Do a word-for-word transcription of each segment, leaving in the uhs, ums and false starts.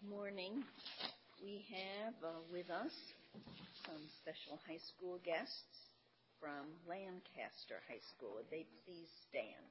Morning. We have uh, with us some special high school guests from Lancaster High School. Would they please stand?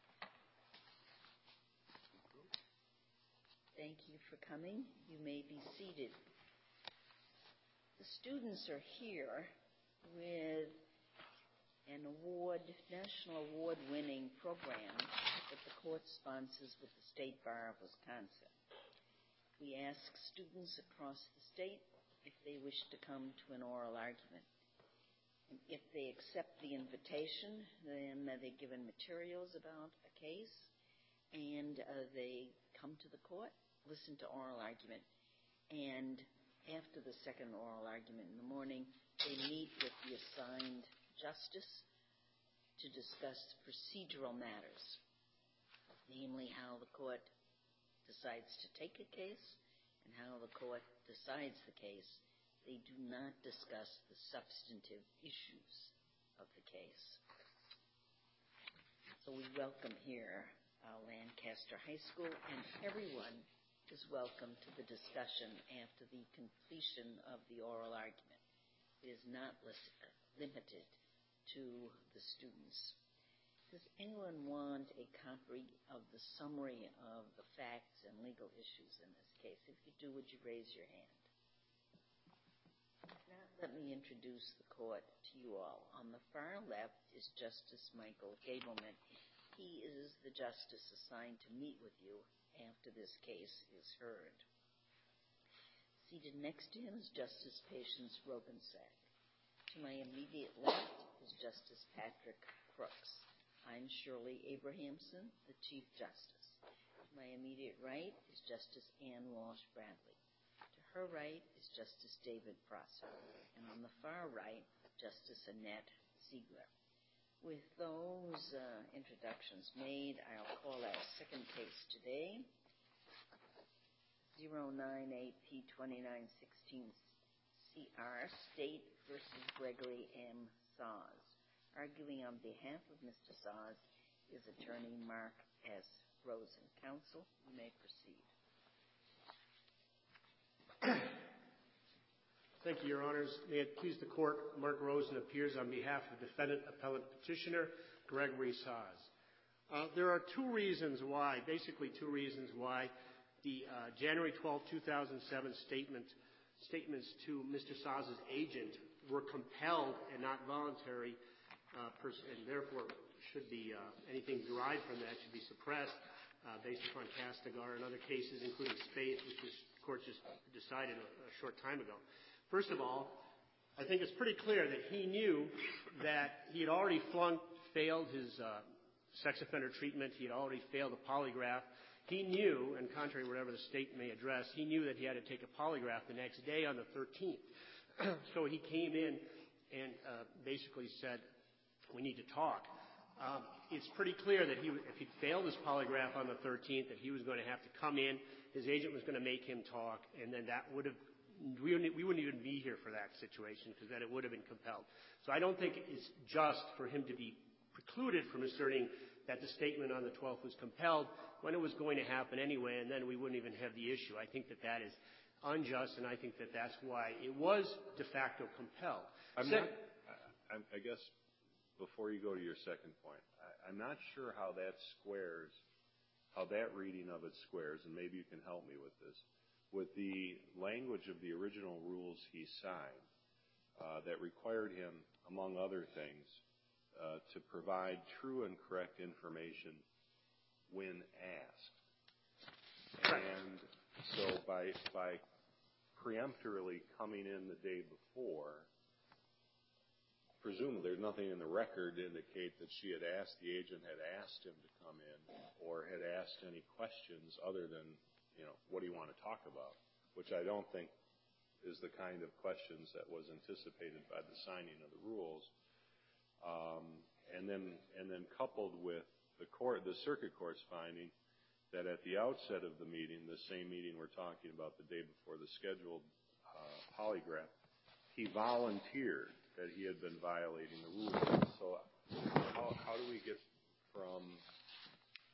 Thank you for coming. You may be seated. The students are here with an award, national award-winning program that the court sponsors with the State Bar of Wisconsin. We ask students across the state if they wish to come to an oral argument. And if they accept the invitation, then uh, they're given materials about a case, and uh, they come to the court, listen to oral argument, and after the second oral argument in the morning, they meet with the assigned justice to discuss procedural matters, namely how the court decides to take a case and how the court decides the case. They do not discuss the substantive issues of the case. So we welcome here uh, Lancaster High School, and everyone is welcome to the discussion after the completion of the oral argument. It is not lis- limited to the students. Does anyone want a copy of the summary of the facts and legal issues in this case? If you do, would you raise your hand? Now, let me introduce the court to you all. On the far left is Justice Michael Gableman. He is the justice assigned to meet with you after this case is heard. Seated next to him is Justice Patience Rogensack. To my immediate left is Justice Patrick Crooks. I'm Shirley Abrahamson, the Chief Justice. To my immediate right is Justice Ann Walsh Bradley. To her right is Justice David Prosser. And on the far right, Justice Annette Ziegler. With those uh, introductions made, I'll call our second case today, zero nine eight P twenty-nine sixteen C R, State versus Gregory M. Saws. Arguing on behalf of Mister Saws is Attorney Mark S. Rosen. Counsel, you may proceed. Thank you, Your Honors. May it please the Court, Mark Rosen appears on behalf of Defendant Appellant Petitioner Gregory Saws. Uh, there are two reasons why, basically two reasons why the uh, January twelfth, two thousand seven statement, statements to Mister Saws' agent were compelled and not voluntary, uh, pers- and therefore should be uh, anything derived from that should be suppressed uh, based upon Castigar and other cases, including Spaeth, which the Court just decided a, a short time ago. First of all, I think it's pretty clear that he knew that he had already flunked, failed his uh, sex offender treatment. He had already failed a polygraph. He knew, and contrary to whatever the state may address, he knew that he had to take a polygraph the next day on the thirteenth. So he came in and uh, basically said, we need to talk. Um, it's pretty clear that he, if he'd failed his polygraph on the thirteenth, that he was going to have to come in, his agent was going to make him talk, and then that would have We wouldn't, we wouldn't even be here for that situation because then it would have been compelled. So I don't think it's just for him to be precluded from asserting that the statement on the twelfth was compelled when it was going to happen anyway, and then we wouldn't even have the issue. I think that that is unjust, and I think that that's why it was de facto compelled. I'm not, I, I guess before you go to your second point, I, I'm not sure how that squares, how that reading of it squares, and maybe you can help me with this, with the language of the original rules he signed uh, that required him, among other things, uh, to provide true and correct information when asked. And so by, by preemptorily coming in the day before, presumably there's nothing in the record to indicate that she had asked, the agent had asked him to come in or had asked any questions other than, you know, what do you want to talk about? Which I don't think is the kind of questions that was anticipated by the signing of the rules. Um, and then, and then coupled with the court, the circuit court's finding that at the outset of the meeting, the same meeting we're talking about the day before the scheduled uh, polygraph, he volunteered that he had been violating the rules. So how, how do we get from a, a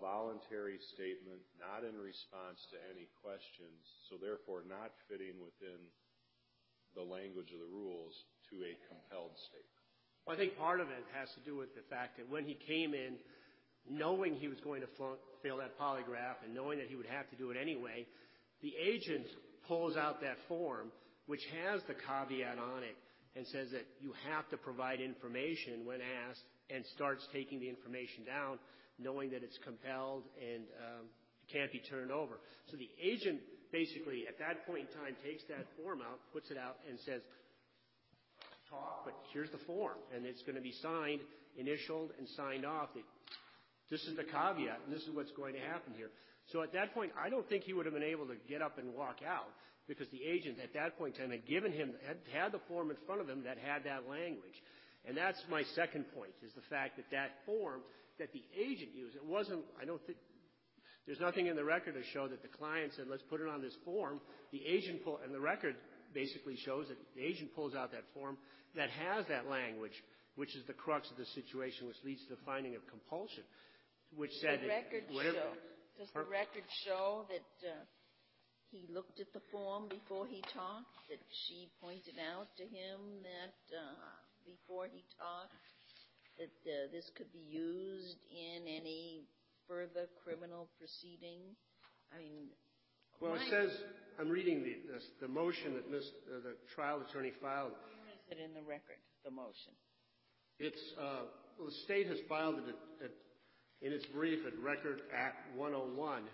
voluntary statement, not in response to any questions, so therefore not fitting within the language of the rules to a compelled statement? Well, I think part of it has to do with the fact that when he came in, knowing he was going to fail that polygraph and knowing that he would have to do it anyway, the agent pulls out that form, which has the caveat on it, and says that you have to provide information when asked, and starts taking the information down, knowing that it's compelled and um, can't be turned over. So the agent basically, at that point in time, takes that form out, puts it out, and says, talk, but here's the form, and it's going to be signed, initialed, and signed off. That this is the caveat, and this is what's going to happen here. So at that point, I don't think he would have been able to get up and walk out, because the agent at that point in time had given him, had, had the form in front of him that had that language. And that's my second point, is the fact that that form that the agent used, it wasn't, I don't think, there's nothing in the record to show that the client said, let's put it on this form. The agent, pull, and the record basically shows that the agent pulls out that form that has that language, which is the crux of the situation, which leads to the finding of compulsion, which said the record that whatever, show, does the record show that uh, he looked at the form before he talked, that she pointed out to him that uh, before he talked, that uh, this could be used in any further criminal proceeding? I mean, well, it says, I'm reading the, the, the motion that Miz, uh, the trial attorney filed. Where is it in the record, the motion? It's, uh, well, the state has filed it at, at, in its brief at Record Act one oh one.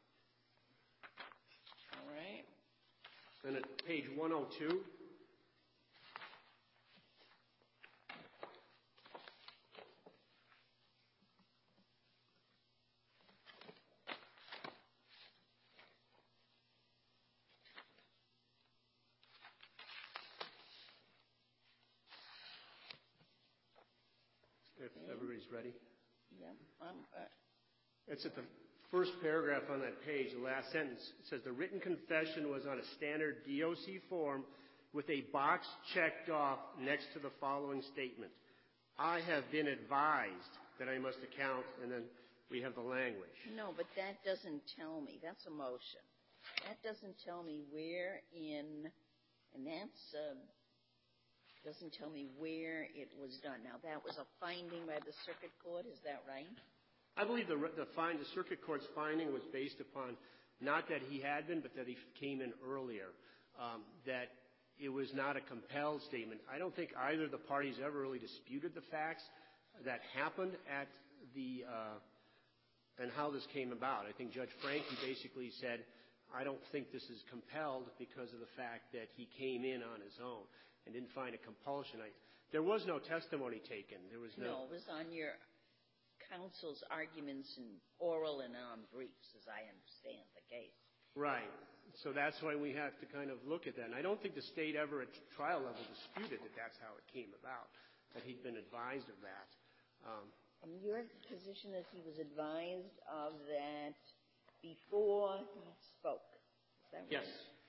All right. And at page one oh two. If everybody's ready. Yeah. Um, uh, it's at the first paragraph on that page, the last sentence. It says, the written confession was on a standard D O C form with a box checked off next to the following statement. I have been advised that I must account, and then we have the language. No, but that doesn't tell me. That's a motion. That doesn't tell me where in, and that's... Uh, doesn't tell me where it was done. Now, that was a finding by the circuit court. Is that right? I believe the, the, find, the circuit court's finding was based upon not that he had been, but that he came in earlier, um, that it was not a compelled statement. I don't think either of the parties ever really disputed the facts that happened at the uh, and how this came about. I think Judge Franke basically said, I don't think this is compelled because of the fact that he came in on his own and didn't find a compulsion. I, there was no testimony taken. There was no... No, it was on your counsel's arguments in oral and on briefs, as I understand the case. Right. So that's why we have to kind of look at that. And I don't think the state ever at trial level disputed that that's how it came about, that he'd been advised of that. Um, and your position is he was advised of that before he spoke. Is that right? Yes.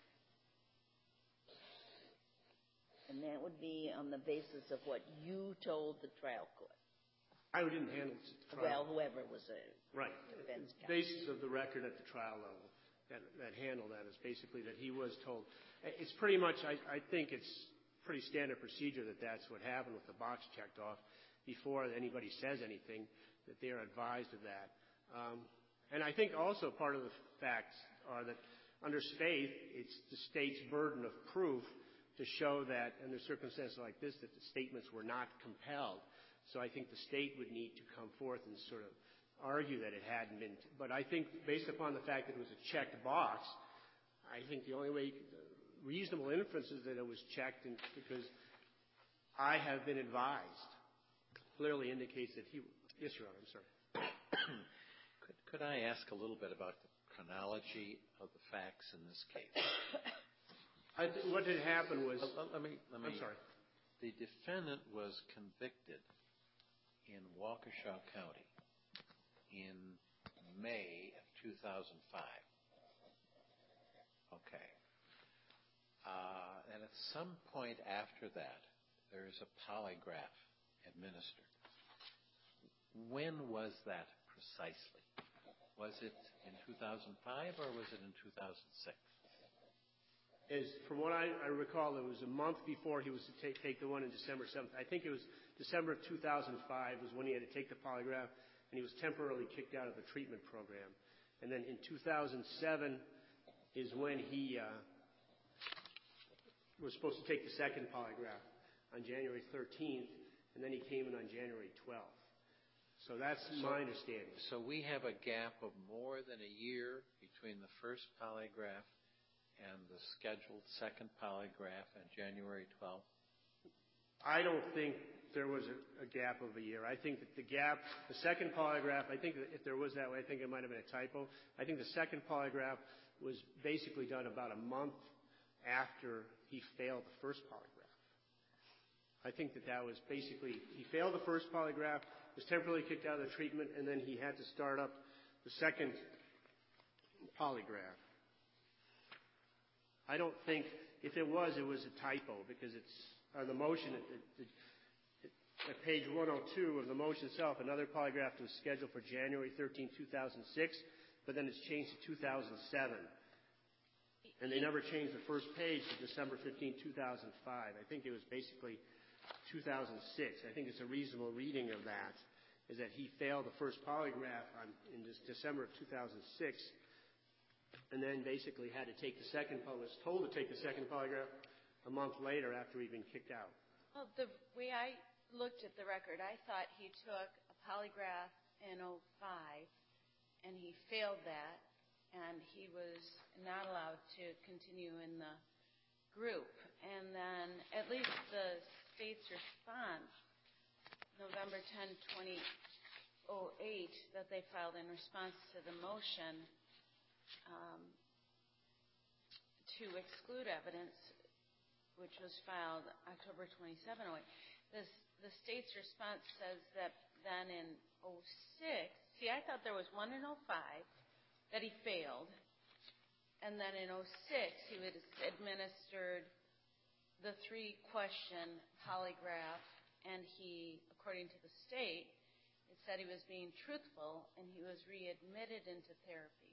And that would be on the basis of what you told the trial court. I didn't handle the trial. Well, whoever was a right. defense counsel. The basis of the record at the trial level that, that handled that is basically that he was told. It's pretty much, I, I think it's pretty standard procedure that that's what happened with the box checked off before anybody says anything, that they are advised of that. Um, and I think also part of the facts are that under Spaeth, it's the state's burden of proof to show that, under circumstances like this, that the statements were not compelled. So I think the state would need to come forth and sort of argue that it hadn't been. But I think based upon the fact that it was a checked box, I think the only way, the reasonable inference is that it was checked and because I have been advised clearly indicates that he, yes, Your Honor, I'm sorry. could, could I ask a little bit about the chronology of the facts in this case? I th- what had happened was... Let, let me, let me, I'm sorry. The defendant was convicted in Waukesha County in May of two thousand five. Okay. Uh, and at some point after that, there is a polygraph administered. When was that precisely? Was it in two thousand five or was it in two thousand six? As from what I, I recall, it was a month before he was to take, take the one on December seventh. I think it was December of two thousand five was when he had to take the polygraph, and he was temporarily kicked out of the treatment program. And then in two thousand seven is when he uh, was supposed to take the second polygraph on January thirteenth, and then he came in on January twelfth. So that's So- my understanding. So we have a gap of more than a year between the first polygraph and the scheduled second polygraph on January twelfth. I don't think there was a, a gap of a year. I think that the gap, the second polygraph, I think that if there was that way, I think it might have been a typo. I think the second polygraph was basically done about a month after he failed the first polygraph. I think that that was basically, he failed the first polygraph, was temporarily kicked out of the treatment, and then he had to start up the second polygraph. I don't think, if it was, it was a typo, because it's, on the motion, it, it, it, at page one oh two of the motion itself, another polygraph was scheduled for January thirteenth, two thousand six, but then it's changed to two thousand seven. And they never changed the first page to December fifteenth, two thousand five. I think it was basically two thousand six. I think it's a reasonable reading of that, is that he failed the first polygraph on, in this December of two thousand six, and then basically had to take the second, was told to take the second polygraph a month later after he'd been kicked out. Well, the way I looked at the record, I thought he took a polygraph in oh five, and he failed that, and he was not allowed to continue in the group. And then at least the state's response, November tenth, twenty oh eight, that they filed in response to the motion um, to exclude evidence, which was filed October twenty-seventh, oh eight. This, the state's response says that then in oh six, see, I thought there was one in oh five that he failed, and then in oh six he was administered the three-question polygraph, and he, according to the state, it said he was being truthful, and he was readmitted into therapy,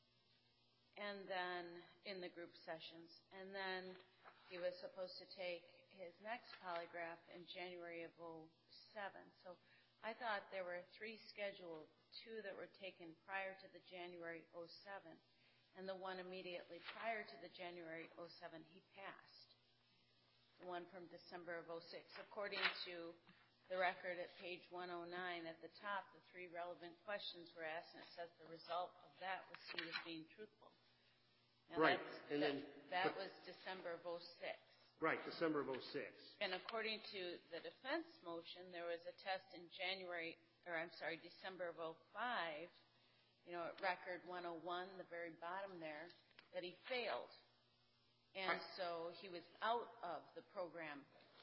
and then in the group sessions, and then he was supposed to take his next polygraph in January of oh seven. So I thought there were three scheduled, two that were taken prior to the January oh seven, and the one immediately prior to the January oh seven he passed. The one from December of oh six. According to the record at page one oh nine, at the top, the three relevant questions were asked, and it says the result of that was he was being truthful. Now Right, that's- and that, then- that but- was December of oh six. Right, December of oh six. And according to the defense motion, there was a test in January, or I'm sorry, December of oh five, you know, at record one oh one, the very bottom there, that he failed. And so he was out of the program.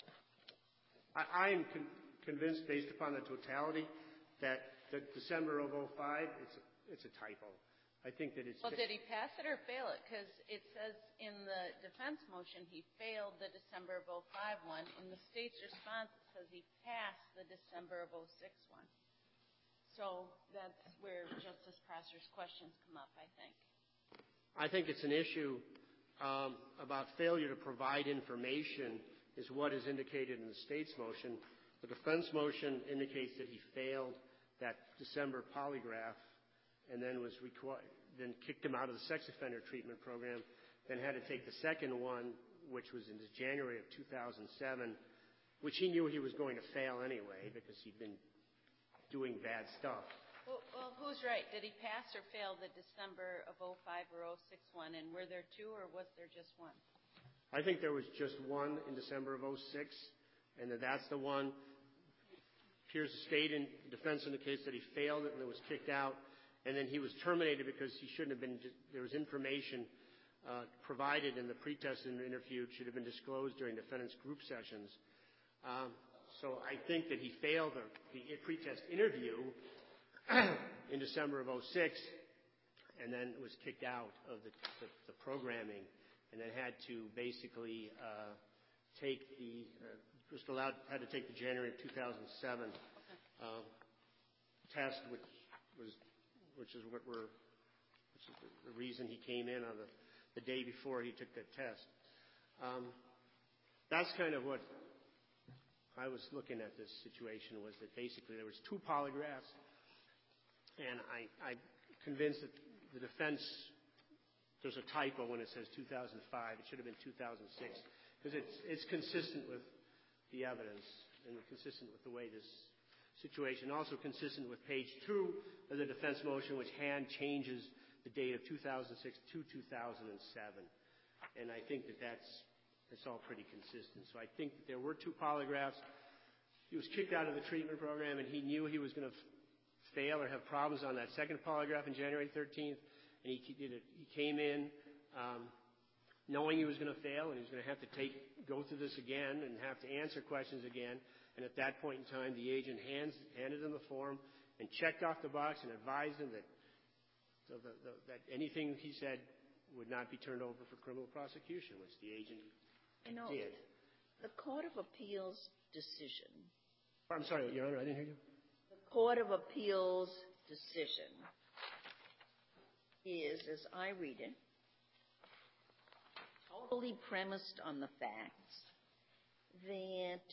I, I am con- convinced, based upon the totality, that the December of oh five, it's a, it's a typo. I think that it's... Well, did he pass it or fail it? Because it says in the defense motion he failed the December of oh five one. In the state's response, it says he passed the December of oh six one. So that's where Justice Prosser's questions come up, I think. I think it's an issue um, about failure to provide information is what is indicated in the state's motion. The defense motion indicates that he failed that December polygraph and then was required, then kicked him out of the sex offender treatment program, then had to take the second one, which was in January of two thousand seven, which he knew he was going to fail anyway because he'd been doing bad stuff. Well, well, who's right? Did he pass or fail the December of oh five or oh six one? And were there two or was there just one? I think there was just one in December of oh six, and that that's the one. Here's the state in defense indicates that he failed it and it was kicked out, and then he was terminated because he shouldn't have been. There was information uh, provided in the pretest interview should have been disclosed during defendant's group sessions. Um, so I think that he failed the, the pretest interview in December of oh six, and then was kicked out of the, the, the programming, and then had to basically uh, take the uh, just allowed had to take the January of two thousand seven uh, test, which was which is what we're, which is the reason he came in on the, the day before he took that test. Um, that's kind of what I was looking at this situation, was that basically there was two polygraphs, and I, I'm convinced that the defense, there's a typo when it says two thousand five. It should have been two thousand six, because it's, it's consistent with the evidence and consistent with the way this situation, also consistent with page two of the defense motion, which hand changes the date of two thousand six to two thousand seven. And I think that that's, that's all pretty consistent. So I think that there were two polygraphs. He was kicked out of the treatment program, and he knew he was going to f- fail or have problems on that second polygraph on January thirteenth. And he, did it, he came in um, knowing he was going to fail, and he was going to have to take, go through this again and have to answer questions again. And at that point in time, the agent hands, handed him the form and checked off the box and advised him that, so the, the, that anything he said would not be turned over for criminal prosecution, which the agent you know, did. The Court of Appeals decision. I'm sorry, Your Honor, I didn't hear you. The Court of Appeals decision is, as I read it, totally premised on the facts that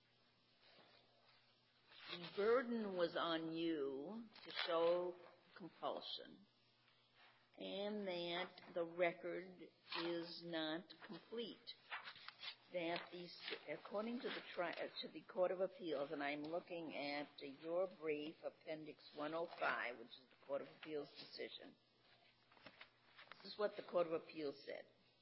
the burden was on you to show compulsion, and that the record is not complete. That these, according to the tri- to the Court of Appeals, and I'm looking at your brief, Appendix one oh five, which is the Court of Appeals decision. This is what the Court of Appeals said.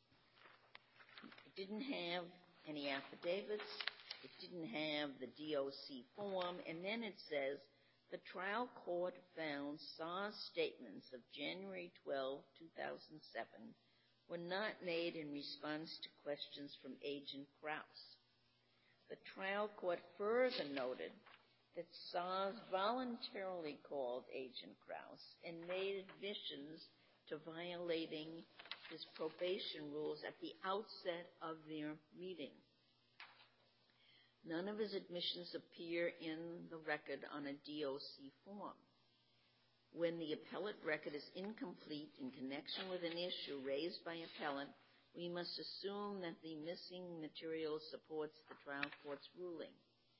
It didn't have any affidavits. It didn't have the D O C form. And then it says, the trial court found S A R's statements of January twelfth, two thousand seven were not made in response to questions from Agent Krause. The trial court further noted that S A R voluntarily called Agent Krause and made admissions to violating his probation rules at the outset of their meeting. None of his admissions appear in the record on a D O C form. When the appellate record is incomplete in connection with an issue raised by appellant, we must assume that the missing material supports the trial court's ruling.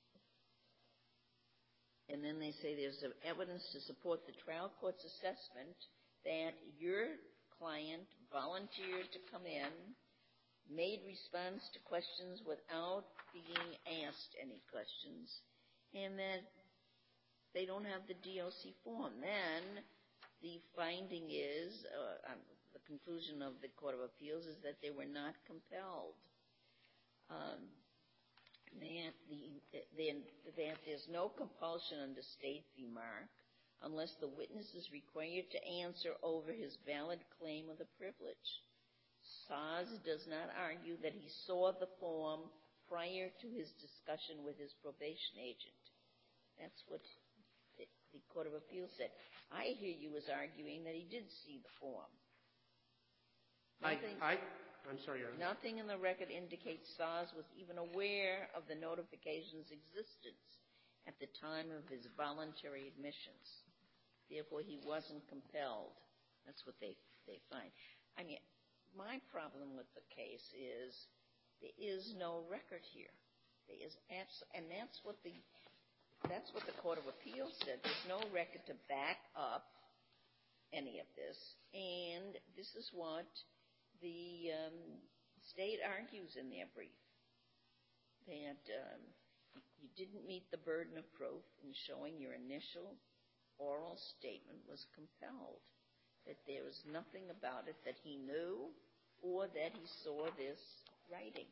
And then they say there's evidence to support the trial court's assessment that your client volunteered to come in, made response to questions without being asked any questions, and that they don't have the D O C form. Then the finding is, uh, um, the conclusion of the Court of Appeals is that they were not compelled. Um, that, the, then, that there's no compulsion under State v. Mark unless the witness is required to answer over his valid claim of the privilege. S A R does not argue that he saw the form prior to his discussion with his probation agent. That's what the, the Court of Appeals said. I hear you as arguing that he did see the form. Nothing, I, I, I'm sorry, Your Honor. Nothing in the record indicates S A R was even aware of the notification's existence at the time of his voluntary admissions. Therefore, he wasn't compelled. That's what they, they find. I mean, my problem with the case is there is no record here. There is abs- and that's what the that's what the Court of Appeals said. There's no record to back up any of this, and this is what the um, state argues in their brief, that um, you didn't meet the burden of proof in showing your initial oral statement was compelled, that there was nothing about it that he knew or that he saw this writing.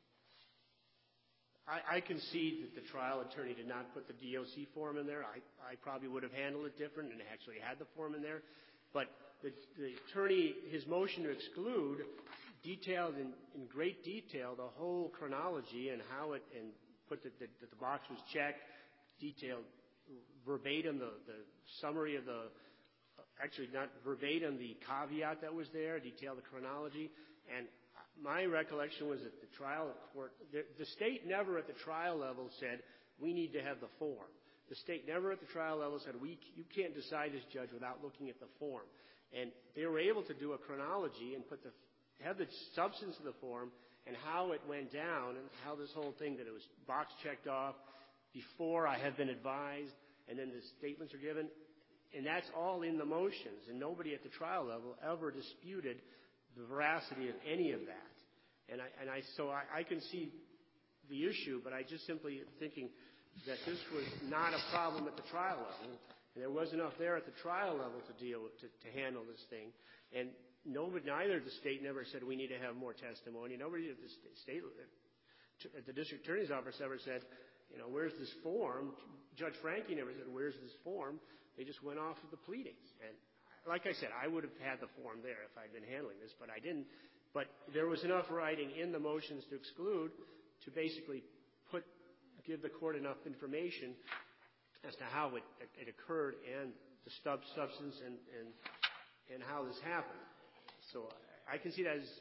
I, I concede that the trial attorney did not put the D O C form in there. I, I probably would have handled it different and actually had the form in there. But the, the attorney, his motion to exclude, detailed in, in great detail the whole chronology and how it, and put that the, the box was checked, detailed verbatim the, the summary of the, actually not verbatim the caveat that was there, detailed the chronology. And my recollection was that the trial court, the, the state never at the trial level said, we need to have the form. The state never at the trial level said, we, you can't decide this, judge, without looking at the form. And they were able to do a chronology and put the, have the substance of the form and how it went down and how this whole thing that it was box checked off before I had been advised, and then the statements are given. And that's all in the motions, and nobody at the trial level ever disputed the veracity of any of that. And I, and I so I, I can see the issue, but I just simply am thinking that this was not a problem at the trial level, and there was enough there at the trial level to deal with, to, to handle this thing. And nobody, neither the state never said we need to have more testimony. Nobody at the state, at the district attorney's office ever said, you know, where's this form? Judge Frankie never said, where's this form? They just went off of the pleadings. And like I said, I would have had the form there if I'd been handling this, but I didn't. But there was enough writing in the motions to exclude to basically put, give the court enough information as to how it, it occurred and the stub, substance and, and, and how this happened. So I can see that as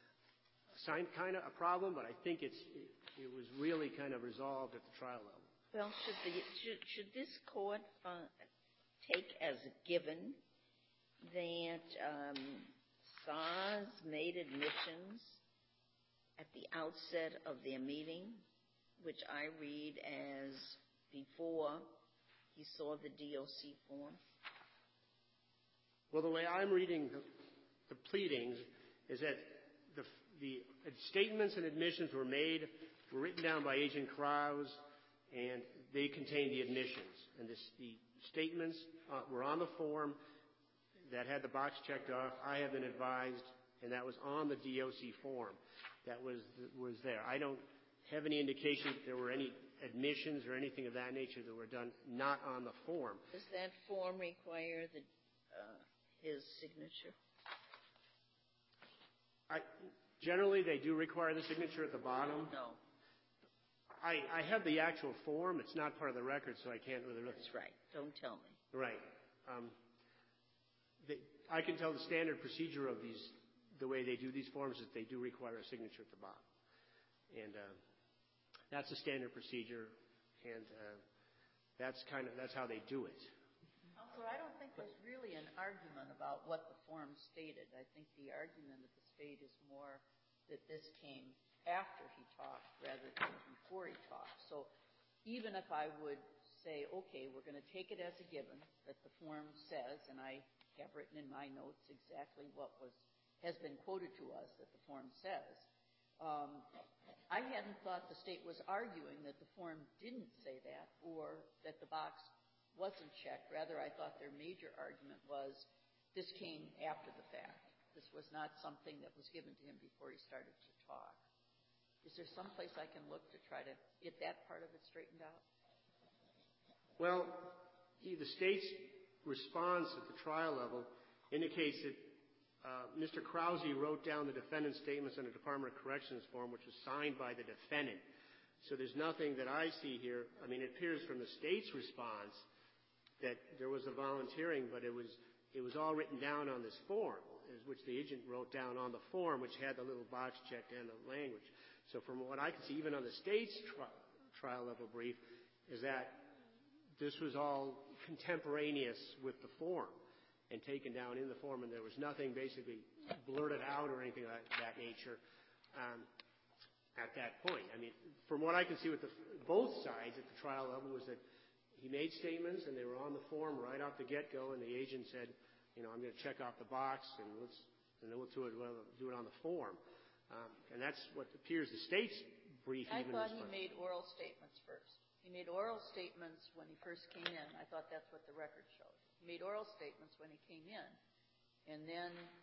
kind of a problem, but I think it's, it, it was really kind of resolved at the trial level. Well, should, the, should, should this court uh, take as a given that um, S A S made admissions at the outset of their meeting, which I read as before he saw the D O C form? Well, the way I'm reading the, the pleadings is that the, the statements and admissions were made, were written down by Agent Krause, and they contained the admissions. And this, the statements uh, were on the form that had the box checked off. I have been advised, and that was on the D O C form that was was there. I don't have any indication that there were any admissions or anything of that nature that were done not on the form. Does that form require the, uh, his signature? I, generally, they do require the signature at the bottom. No. I, I have the actual form. It's not part of the record, so I can't really look. That's right. Don't tell me. Right. Um, they, I can tell the standard procedure of these, the way they do these forms, is they do require a signature at the bottom. And uh, that's the standard procedure, and uh, that's kind of that's how they do it. So I don't think there's really an argument about what the form stated. I think the argument of the state is more that this came after he talked rather than before he talked. So even if I would say, okay, we're going to take it as a given that the form says, and I have written in my notes exactly what was has been quoted to us that the form says, um, I hadn't thought the state was arguing that the form didn't say that or that the box wasn't checked. Rather, I thought their major argument was this came after the fact. This was not something that was given to him before he started to talk. Is there some place I can look to try to get that part of it straightened out? Well, the state's response at the trial level indicates that uh, Mister Krause wrote down the defendant's statements on a Department of Corrections form, which was signed by the defendant. So there's nothing that I see here. I mean, it appears from the state's response that there was a volunteering, but it was it was all written down on this form, which the agent wrote down on the form, which had the little box checked and the language. So from what I can see, even on the state's tri- trial level brief, is that this was all contemporaneous with the form and taken down in the form, and there was nothing basically blurted out or anything like that nature um, at that point. I mean, from what I can see with the, both sides at the trial level was that he made statements and they were on the form right off the get-go, and the agent said, you know, I'm going to check off the box and let's and then we'll do it, we'll do it on the form. Um, and that's what appears the state's brief I even thought response. he made oral statements first. He made oral statements when he first came in. I thought that's what the record showed. He made oral statements when he came in. And then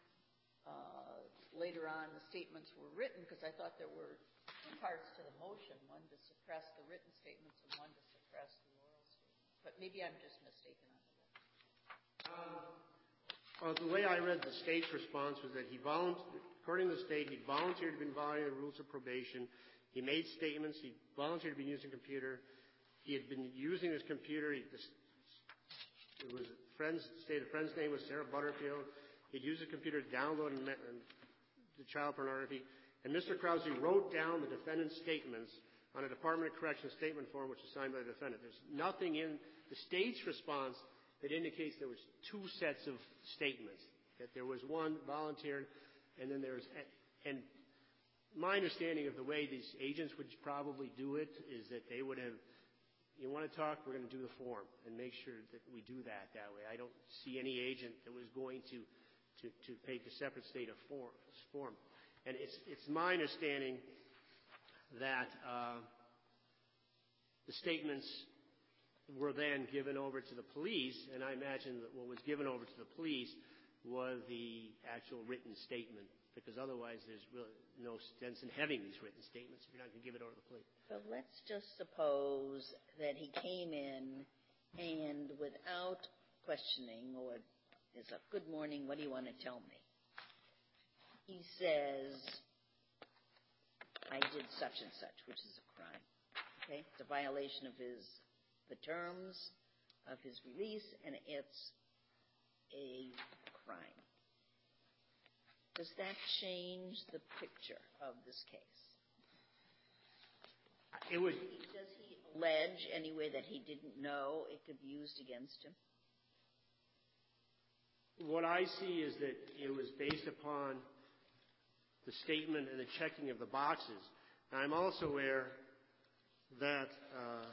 uh, later on the statements were written because I thought there were two parts to the motion, one to suppress the written statements and one to suppress the oral statements. But maybe I'm just mistaken on the record. Um, well, the way I read the state's response was that he volunteered, according to the state, he volunteered to be violating the rules of probation. He made statements. He volunteered to be using a computer. He had been using his computer. He, this, it was a friend's, state a friend's name was Sarah Butterfield. He'd used a computer to download and, and the child pornography. And Mister Krause wrote down the defendant's statements on a Department of Corrections statement form, which was signed by the defendant. There's nothing in the state's response that indicates there was two sets of statements, that there was one volunteered, and then there's, and my understanding of the way these agents would probably do it is that they would have, you want to talk, we're going to do the form and make sure that we do that that way. I don't see any agent that was going to, to, to take a separate state of form. form. And it's, it's my understanding that uh, the statements were then given over to the police, and I imagine that what was given over to the police was the actual written statement, because otherwise there's really no sense in having these written statements if you're not going to give it over to the police. So let's just suppose that he came in and without questioning or is a good morning, what do you want to tell me? He says, I did such and such, which is a crime. Okay? It's a violation of his the terms of his release, and it's a crime. Does that change the picture of this case? It would. Does he allege anyway that he didn't know it could be used against him? What I see is that it was based upon the statement and the checking of the boxes. Now, I'm also aware that uh,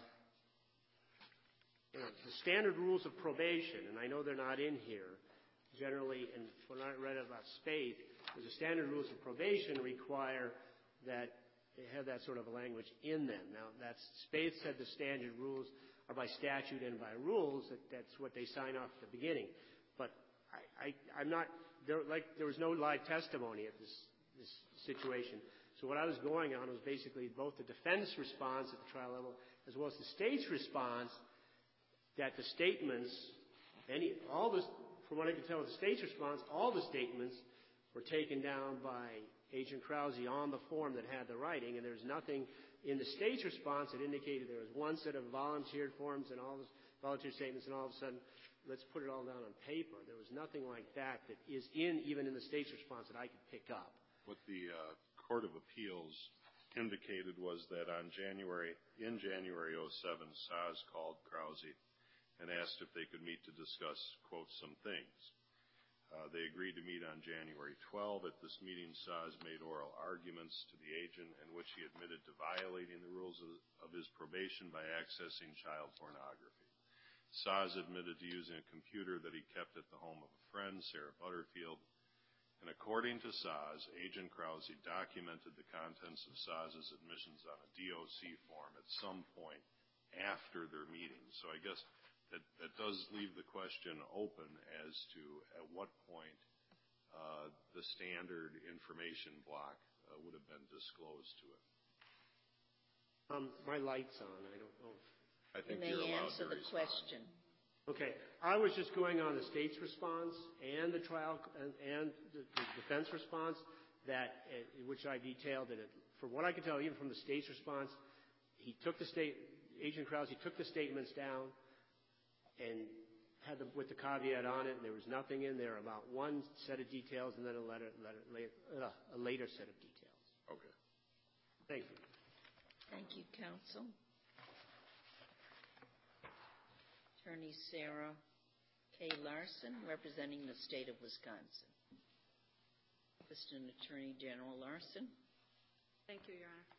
you know, the standard rules of probation, and I know they're not in here, generally, and when I read about Spaeth, the standard rules of probation require that they have that sort of a language in them. Now, that's Spaeth said the standard rules are by statute and by rules. That, that's what they sign off at the beginning. But I, I, I'm not there. Like there was no live testimony at this this situation. So what I was going on was basically both the defense response at the trial level as well as the state's response. That the statements, any, all the, from what I could tell of the state's response, all the statements were taken down by Agent Krause on the form that had the writing, and there's nothing in the state's response that indicated there was one set of volunteered forms and all those volunteer statements, and all of a sudden, let's put it all down on paper. There was nothing like that that is in, even in the state's response, that I could pick up. What the uh, Court of Appeals indicated was that on January, in January oh seven, S A S called Krause and asked if they could meet to discuss, quote, some things. Uh, they agreed to meet on January twelfth. At this meeting, S A S made oral arguments to the agent in which he admitted to violating the rules of, of his probation by accessing child pornography. S A S admitted to using a computer that he kept at the home of a friend, Sarah Butterfield. And according to S A S, Agent Krause documented the contents of S A S's admissions on a D O C form at some point after their meeting. So I guess That, that does leave the question open as to at what point uh, the standard information block uh, would have been disclosed to it. Um, my light's on. I don't know. If... I think you may you're allowed answer to the respond. question. Okay. I was just going on the state's response and the trial and, and the, the defense response, that uh, which I detailed. That it, from what I can tell, even from the state's response, he took the state Agent Krause. He took the statements down and had them with the caveat on it, and there was nothing in there about one set of details and then a, letter, letter, uh, a later set of details. Okay. Thank you. Thank you, counsel. Attorney Sarah K. Larson, representing the state of Wisconsin. Assistant Attorney General Larson. Thank you, Your Honor.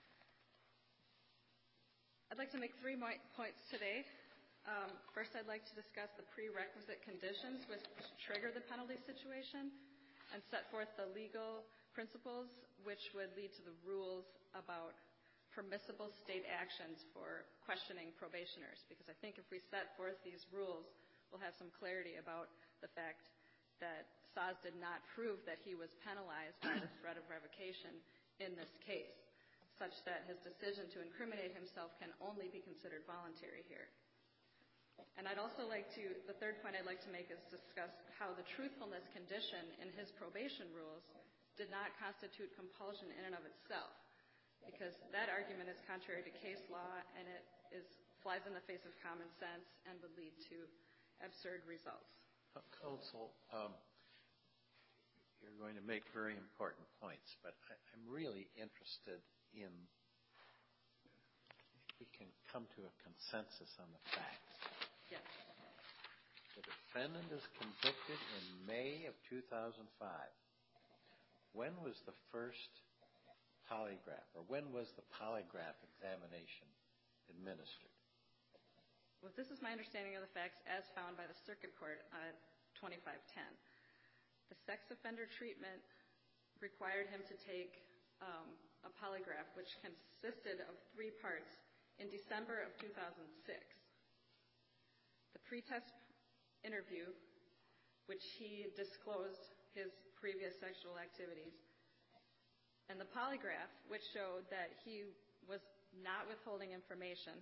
I'd like to make three points today. Um, first, I'd like to discuss the prerequisite conditions which trigger the penalty situation and set forth the legal principles which would lead to the rules about permissible state actions for questioning probationers. Because I think if we set forth these rules, we'll have some clarity about the fact that S A S did not prove that he was penalized by the threat of revocation in this case, such that his decision to incriminate himself can only be considered voluntary here. And I'd also like to, the third point I'd like to make is discuss how the truthfulness condition in his probation rules did not constitute compulsion in and of itself, because that argument is contrary to case law and it is flies in the face of common sense and would lead to absurd results. Uh, Counsel, um, you're going to make very important points, but I, I'm really interested in if we can come to a consensus on the facts. Yes. The defendant is convicted in May of two thousand five. When was the first polygraph, or when was the polygraph examination administered? Well, this is my understanding of the facts as found by the Circuit Court at twenty-five ten. The sex offender treatment required him to take um, a polygraph, which consisted of three parts, in December of two thousand six. The pretest interview, which he disclosed his previous sexual activities, and the polygraph, which showed that he was not withholding information.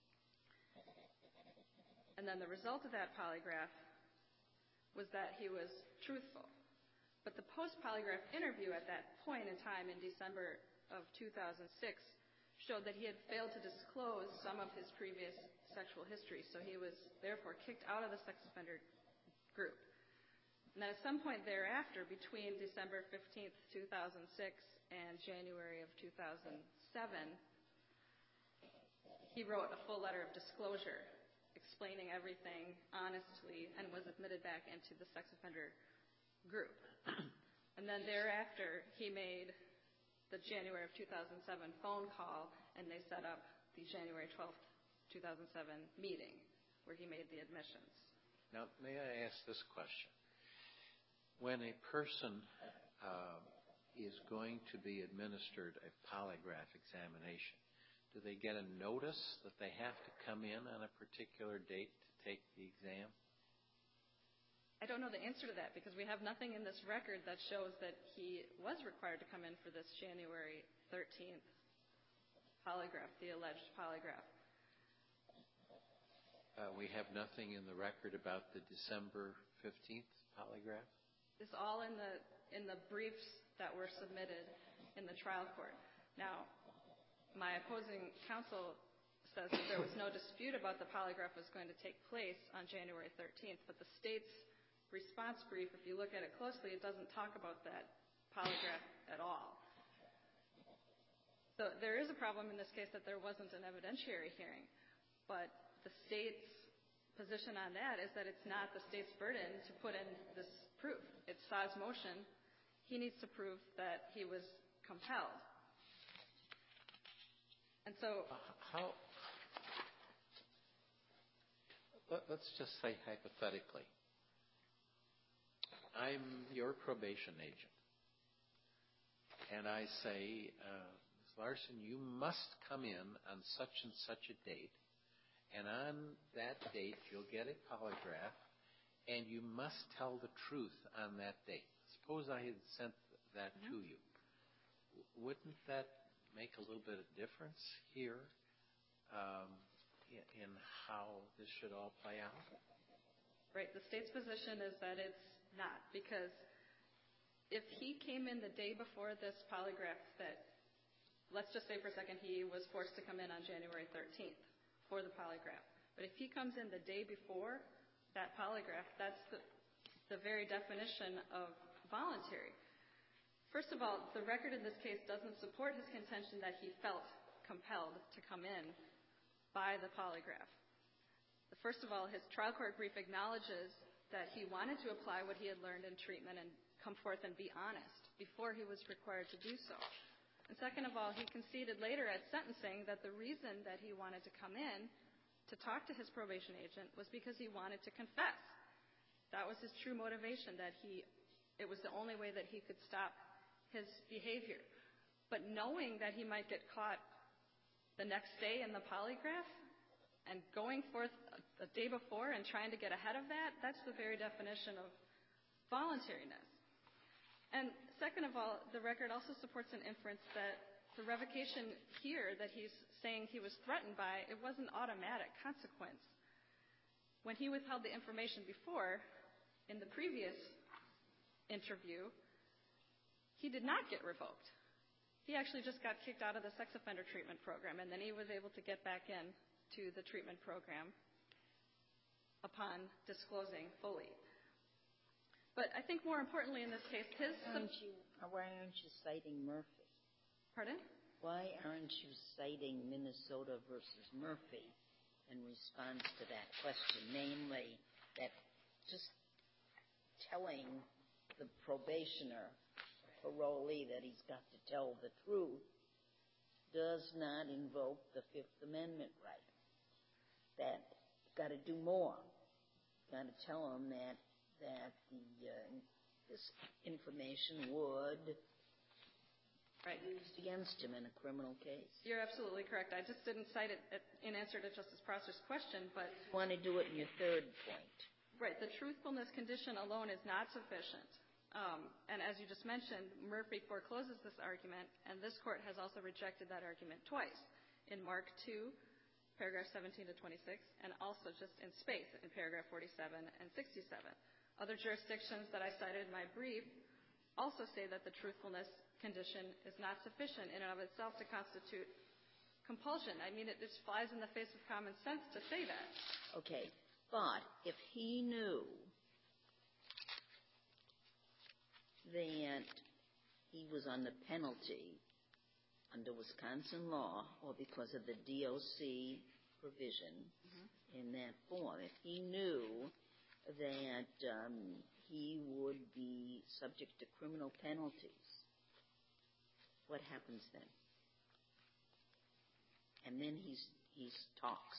And then the result of that polygraph was that he was truthful. But the post-polygraph interview at that point in time in December of two thousand six showed that he had failed to disclose some of his previous sexual history, so he was therefore kicked out of the sex offender group. And then at some point thereafter, between December fifteenth, two thousand six and January of two thousand seven, he wrote a full letter of disclosure explaining everything honestly and was admitted back into the sex offender group. And then thereafter, he made the January of two thousand seven phone call, and they set up the January twelfth, two thousand seven meeting where he made the admissions. Now, may I ask this question? When a person uh, is going to be administered a polygraph examination, do they get a notice that they have to come in on a particular date to take the exam? I don't know the answer to that because we have nothing in this record that shows that he was required to come in for this January thirteenth polygraph, the alleged polygraph. Uh, we have nothing in the record about the December fifteenth polygraph? It's all in the in the briefs that were submitted in the trial court. Now, my opposing counsel says that there was no dispute about the polygraph was going to take place on January thirteenth, but the state's response brief, if you look at it closely, it doesn't talk about that polygraph at all. So there is a problem in this case that there wasn't an evidentiary hearing, but the state's position on that is that it's not the state's burden to put in this proof. It's Sa's motion. He needs to prove that he was compelled. And so how, let, let's just say hypothetically, I'm your probation agent, and I say, uh, Miz Larson, you must come in on such and such a date, and on that date you'll get a polygraph, and you must tell the truth on that date. Suppose I had sent that mm-hmm. to you. Wouldn't that make a little bit of difference here um, in, in how this should all play out? Right. The state's position is that it's not, because if he came in the day before this polygraph that, let's just say for a second, he was forced to come in on January thirteenth for the polygraph. But if he comes in the day before that polygraph, that's the, the very definition of voluntary. First of all, the record in this case doesn't support his contention that he felt compelled to come in by the polygraph. First of all, his trial court brief acknowledges that he wanted to apply what he had learned in treatment and come forth and be honest before he was required to do so. And second of all, he conceded later at sentencing that the reason that he wanted to come in to talk to his probation agent was because he wanted to confess. That was his true motivation, that he, it was the only way that he could stop his behavior. But knowing that he might get caught the next day in the polygraph and going forth a, a day before and trying to get ahead of that, that's the very definition of voluntariness. And second of all, the record also supports an inference that the revocation here that he's saying he was threatened by, it was an automatic consequence. When he withheld the information before, in the previous interview, he did not get revoked. He actually just got kicked out of the sex offender treatment program, and then he was able to get back in to the treatment program upon disclosing fully. But I think more importantly in this case, his... Aren't you, why aren't you citing Murphy? Pardon? Why aren't you citing Minnesota versus Murphy in response to that question, namely that just telling the probationer, parolee, that he's got to tell the truth does not invoke the Fifth Amendment right. That you've got to do more. You've got to tell him that that the uh, this information would Right. be used against him in a criminal case. You're absolutely correct. I just didn't cite it in answer to Justice Prosser's question, but You want to do it in your third point. right, the truthfulness condition alone is not sufficient. Um, and as you just mentioned, Murphy forecloses this argument, and this court has also rejected that argument twice, in Mark two, paragraph seventeen to twenty-six, and also just in Spaeth in paragraph forty-seven and sixty-seven. Other jurisdictions that I cited in my brief also say that the truthfulness condition is not sufficient in and of itself to constitute compulsion. I mean, it just flies in the face of common sense to say that. Okay, but if he knew that he was under penalty under Wisconsin law or because of the D O C provision mm-hmm. in that form, if he knew that um, he would be subject to criminal penalties, what happens then? And then he's he talks.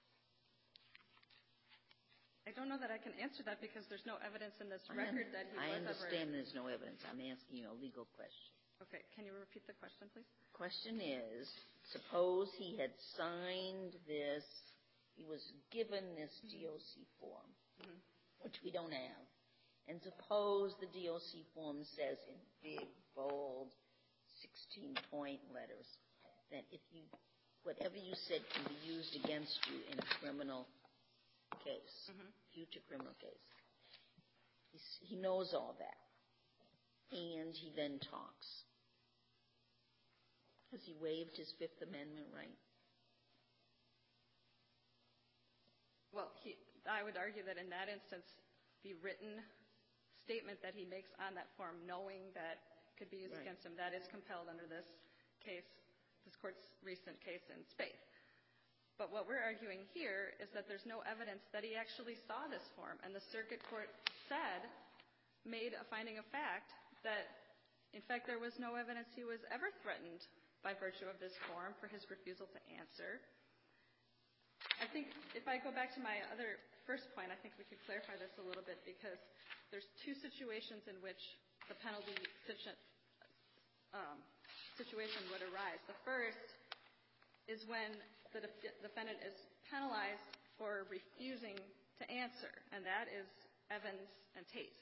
I don't know that I can answer that because there's no evidence in this record that he I was understand ever... there's no evidence. I'm asking you a legal question. Okay, can you repeat the question, please? Question is, suppose he had signed this, he was given this D O C form, mm-hmm. which we don't have, and suppose the D O C form says in big, bold, sixteen-point letters that if you, whatever you said can be used against you in a criminal case, mm-hmm. future criminal case. He's, he knows all that, and he then talks. Has he waived his Fifth Amendment right? Well, he, I would argue that in that instance, the written statement that he makes on that form, knowing that could be used right. against him, that is compelled under this case, this court's recent case in Spaeth. But what we're arguing here is that there's no evidence that he actually saw this form, and the circuit court said, made a finding of fact, that in fact there was no evidence he was ever threatened by virtue of this form for his refusal to answer. I think if I go back to my other first point, I think we could clarify this a little bit because there's two situations in which the penalty situ- um, situation would arise. The first is when the def- defendant is penalized for refusing to answer, and that is Evans and Tate.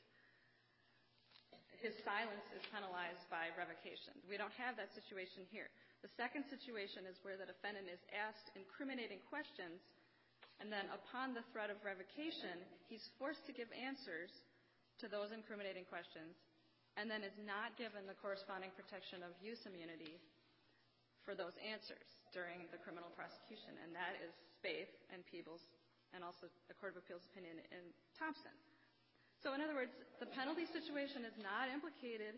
His silence is penalized by revocation. We don't have that situation here. The second situation is where the defendant is asked incriminating questions, and then upon the threat of revocation, he's forced to give answers to those incriminating questions, and then is not given the corresponding protection of use immunity for those answers during the criminal prosecution, and that is Spaeth and Peebles, and also the Court of Appeals opinion in Thompson. So in other words, the penalty situation is not implicated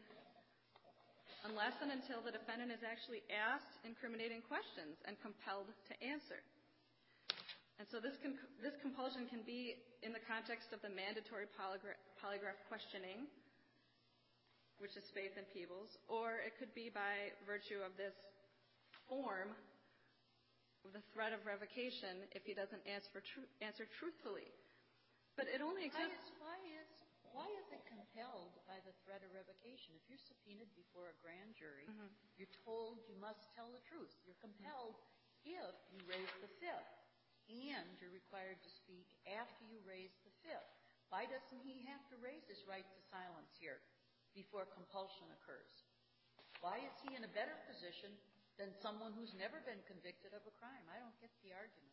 unless and until the defendant is actually asked incriminating questions and compelled to answer. And so this, con- this compulsion can be in the context of the mandatory polygra- polygraph questioning, which is Spaeth and Peebles, or it could be by virtue of this form of the threat of revocation if he doesn't answer, tru- answer truthfully. But it only exists... Why is, why is, why is it compelled by the threat of revocation? If you're subpoenaed before a grand jury, mm-hmm. you're told you must tell the truth. You're compelled mm-hmm. if you raise the fifth, and you're required to speak after you raise the fifth. Why doesn't he have to raise his right to silence here before compulsion occurs? Why is he in a better position than someone who's never been convicted of a crime? I don't get the argument.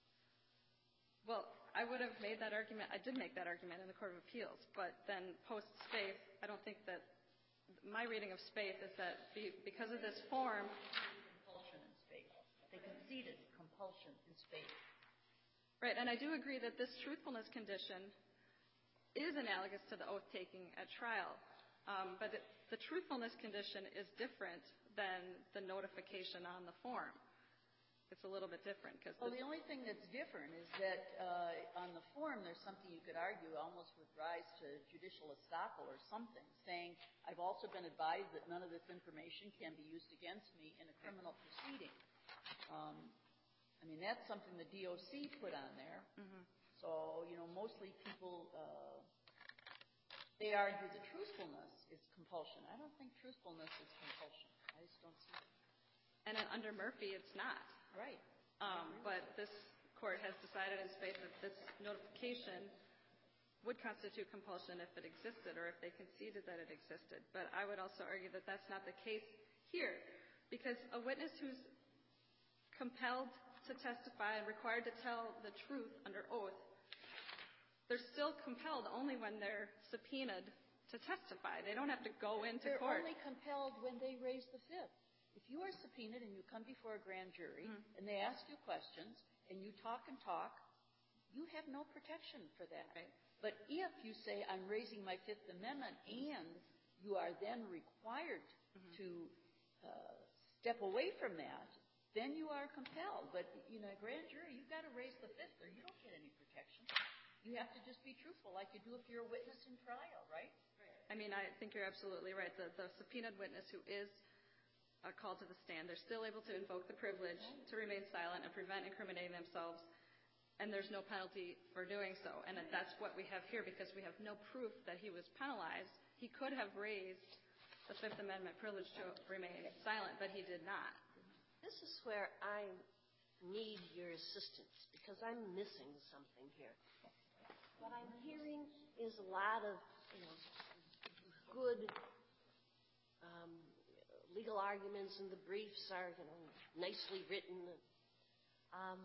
Well, I would have made that argument. I did make that argument in the Court of Appeals, but then post-Spaeth, I don't think that my reading of Spaeth is that be, because of this form... Compulsion in Spaeth. They conceded compulsion in Spaeth. Right, and I do agree that this truthfulness condition is analogous to the oath-taking at trial, um, but it, the truthfulness condition is different than the notification on the form. it's a little bit different. Cause well, the only thing that's different is that uh, on the form there's something you could argue almost would rise to judicial estoppel or something, saying, I've also been advised that none of this information can be used against me in a criminal proceeding. Um, I mean, that's something the D O C put on there. Mm-hmm. So, you know, mostly people, uh, they argue that truthfulness is compulsion. I don't think truthfulness is compulsion. I just don't see it. And then under Murphy, it's not. Right. Um, but this court has decided in spades that this notification would constitute compulsion if it existed or if they conceded that it existed. But I would also argue that that's not the case here, because a witness who's compelled to testify and required to tell the truth under oath, they're still compelled only when they're subpoenaed to testify. They don't have to go into they're court. They're only compelled when they raise the fifth. If you are subpoenaed and you come before a grand jury Mm-hmm. and they ask you questions and you talk and talk, you have no protection for that. Right. But if you say, I'm raising my Fifth Amendment, and you are then required Mm-hmm. to uh, step away from that, then you are compelled. But, you know, a grand jury, you've got to raise the fifth or you don't get any protection. You have to just be truthful like you do if you're a witness in trial, right? I mean, I think you're absolutely right. The, the subpoenaed witness who is uh, called to the stand, they're still able to invoke the privilege to remain silent and prevent incriminating themselves, and there's no penalty for doing so. And that's what we have here, because we have no proof that he was penalized. He could have raised the Fifth Amendment privilege to remain silent, but he did not. This is where I need your assistance, because I'm missing something here. What I'm hearing is a lot of, you know, good um, legal arguments, and the briefs are, you know, nicely written. Um,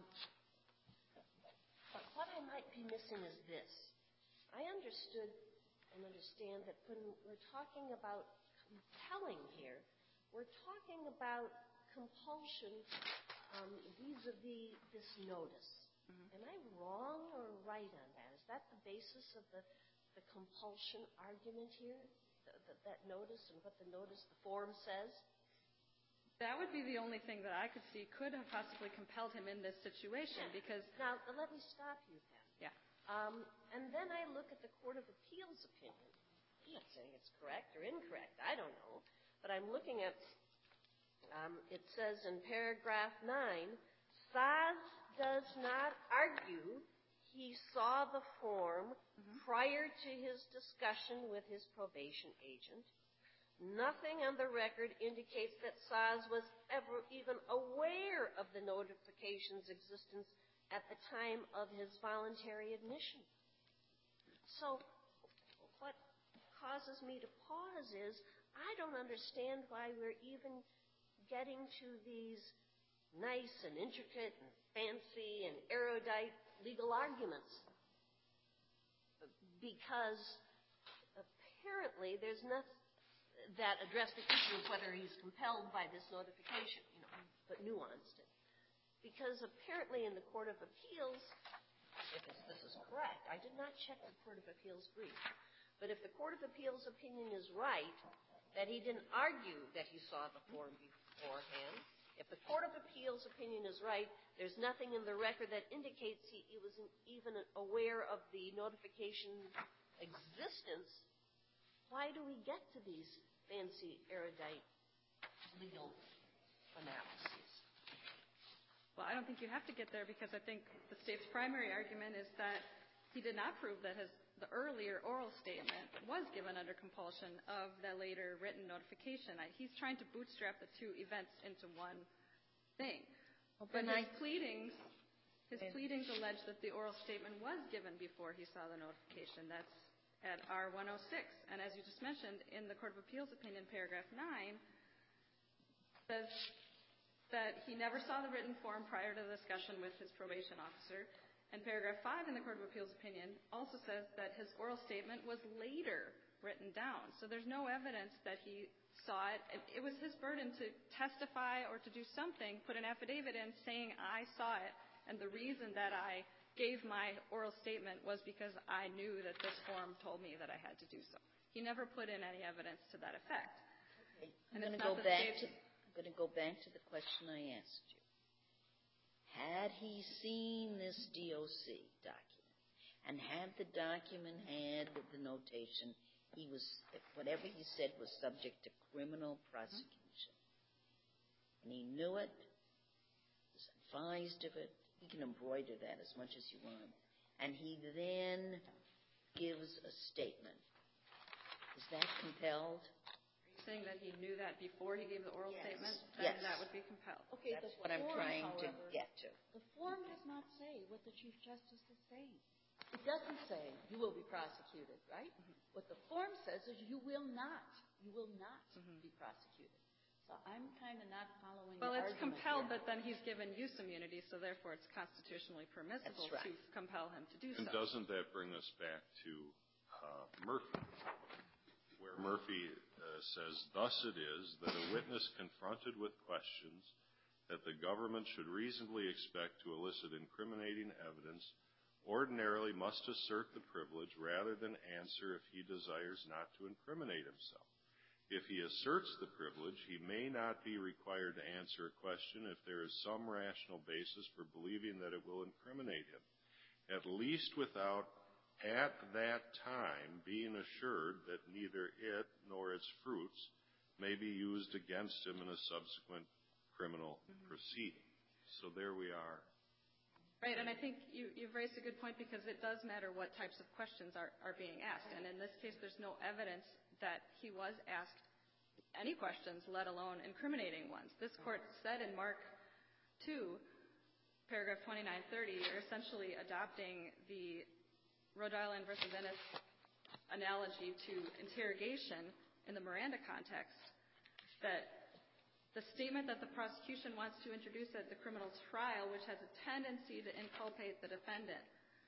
but what I might be missing is this. I understood and understand that when we're talking about compelling here, we're talking about compulsion um, vis-a-vis this notice. Mm-hmm. Am I wrong or right on that? Is that the basis of the, the compulsion argument here, the, the, that notice and what the notice, the form says? That would be the only thing that I could see could have possibly compelled him in this situation, yeah. because... Now, let me stop you then. Yeah. Um, and then I look at the Court of Appeals opinion. I'm not saying it's correct or incorrect. I don't know. But I'm looking at, um, it says in paragraph nine, Saz does not argue he saw the form mm-hmm. prior to his discussion with his probation agent. Nothing on the record indicates that Saz was ever even aware of the notification's existence at the time of his voluntary admission. So what causes me to pause is I don't understand why we're even getting to these nice and intricate and fancy and erudite legal arguments, because apparently there's nothing that addressed the issue of whether he's compelled by this notification, you know, but nuanced it. Because apparently in the Court of Appeals, if it's, this is correct, I did not check the Court of Appeals brief, but if the Court of Appeals opinion is right, that he didn't argue that he saw the form beforehand, if the Court of Appeals opinion is right, there's nothing in the record that indicates he, he was even aware of the notification existence. Why do we get to these fancy, erudite legal analyses? Well, I don't think you have to get there, because I think the state's primary argument is that he did not prove that his the earlier oral statement was given under compulsion of the later written notification. I, he's trying to bootstrap the two events into one thing. Well, but his I, pleadings, his okay. pleadings allege that the oral statement was given before he saw the notification. That's at R one oh six. And as you just mentioned, in the Court of Appeals opinion, paragraph nine, says that he never saw the written form prior to the discussion with his probation officer. And paragraph five in the Court of Appeals opinion also says that his oral statement was later written down. So there's no evidence that he saw it. It was his burden to testify or to do something, put an affidavit in saying, I saw it, and the reason that I gave my oral statement was because I knew that this form told me that I had to do so. He never put in any evidence to that effect. Okay. I'm going to go back to I'm going to go back to the question I asked you. Had he seen this D O C document, and had the document had the notation, he was, whatever he said was subject to criminal prosecution, and he knew it, was advised of it, he can embroider that as much as you want, and he then gives a statement. Is that compelled? Are you saying that he knew that before he gave the oral Yes. statement? Yes. Then that would be compelled. Okay, That's the what I'm form, trying to however, get to. The form does not say what the Chief Justice is saying. It doesn't say you will be prosecuted, right? What the form says is you will not. You will not be prosecuted. So I'm kind of not following Well, the it's argument compelled, here. but then he's given use immunity, so therefore it's constitutionally permissible That's right. to compel him to do And so. doesn't that bring us back to uh, Murphy, where Murphy uh, says, thus it is that a witness confronted with questions that the government should reasonably expect to elicit incriminating evidence ordinarily must assert the privilege rather than answer if he desires not to incriminate himself. If he asserts the privilege, he may not be required to answer a question if there is some rational basis for believing that it will incriminate him, at least without at that time being assured that neither it nor its fruits may be used against him in a subsequent criminal mm-hmm. proceeding. So there we are. Right, and I think you, you've raised a good point because it does matter what types of questions are, are being asked. And in this case, there's no evidence that he was asked any questions, let alone incriminating ones. This court said in Mark two, paragraph twenty-nine thirty, you're essentially adopting the Rhode Island versus Ennis analogy to interrogation in the Miranda context, that the statement that the prosecution wants to introduce at the criminal trial, which has a tendency to inculpate the defendant,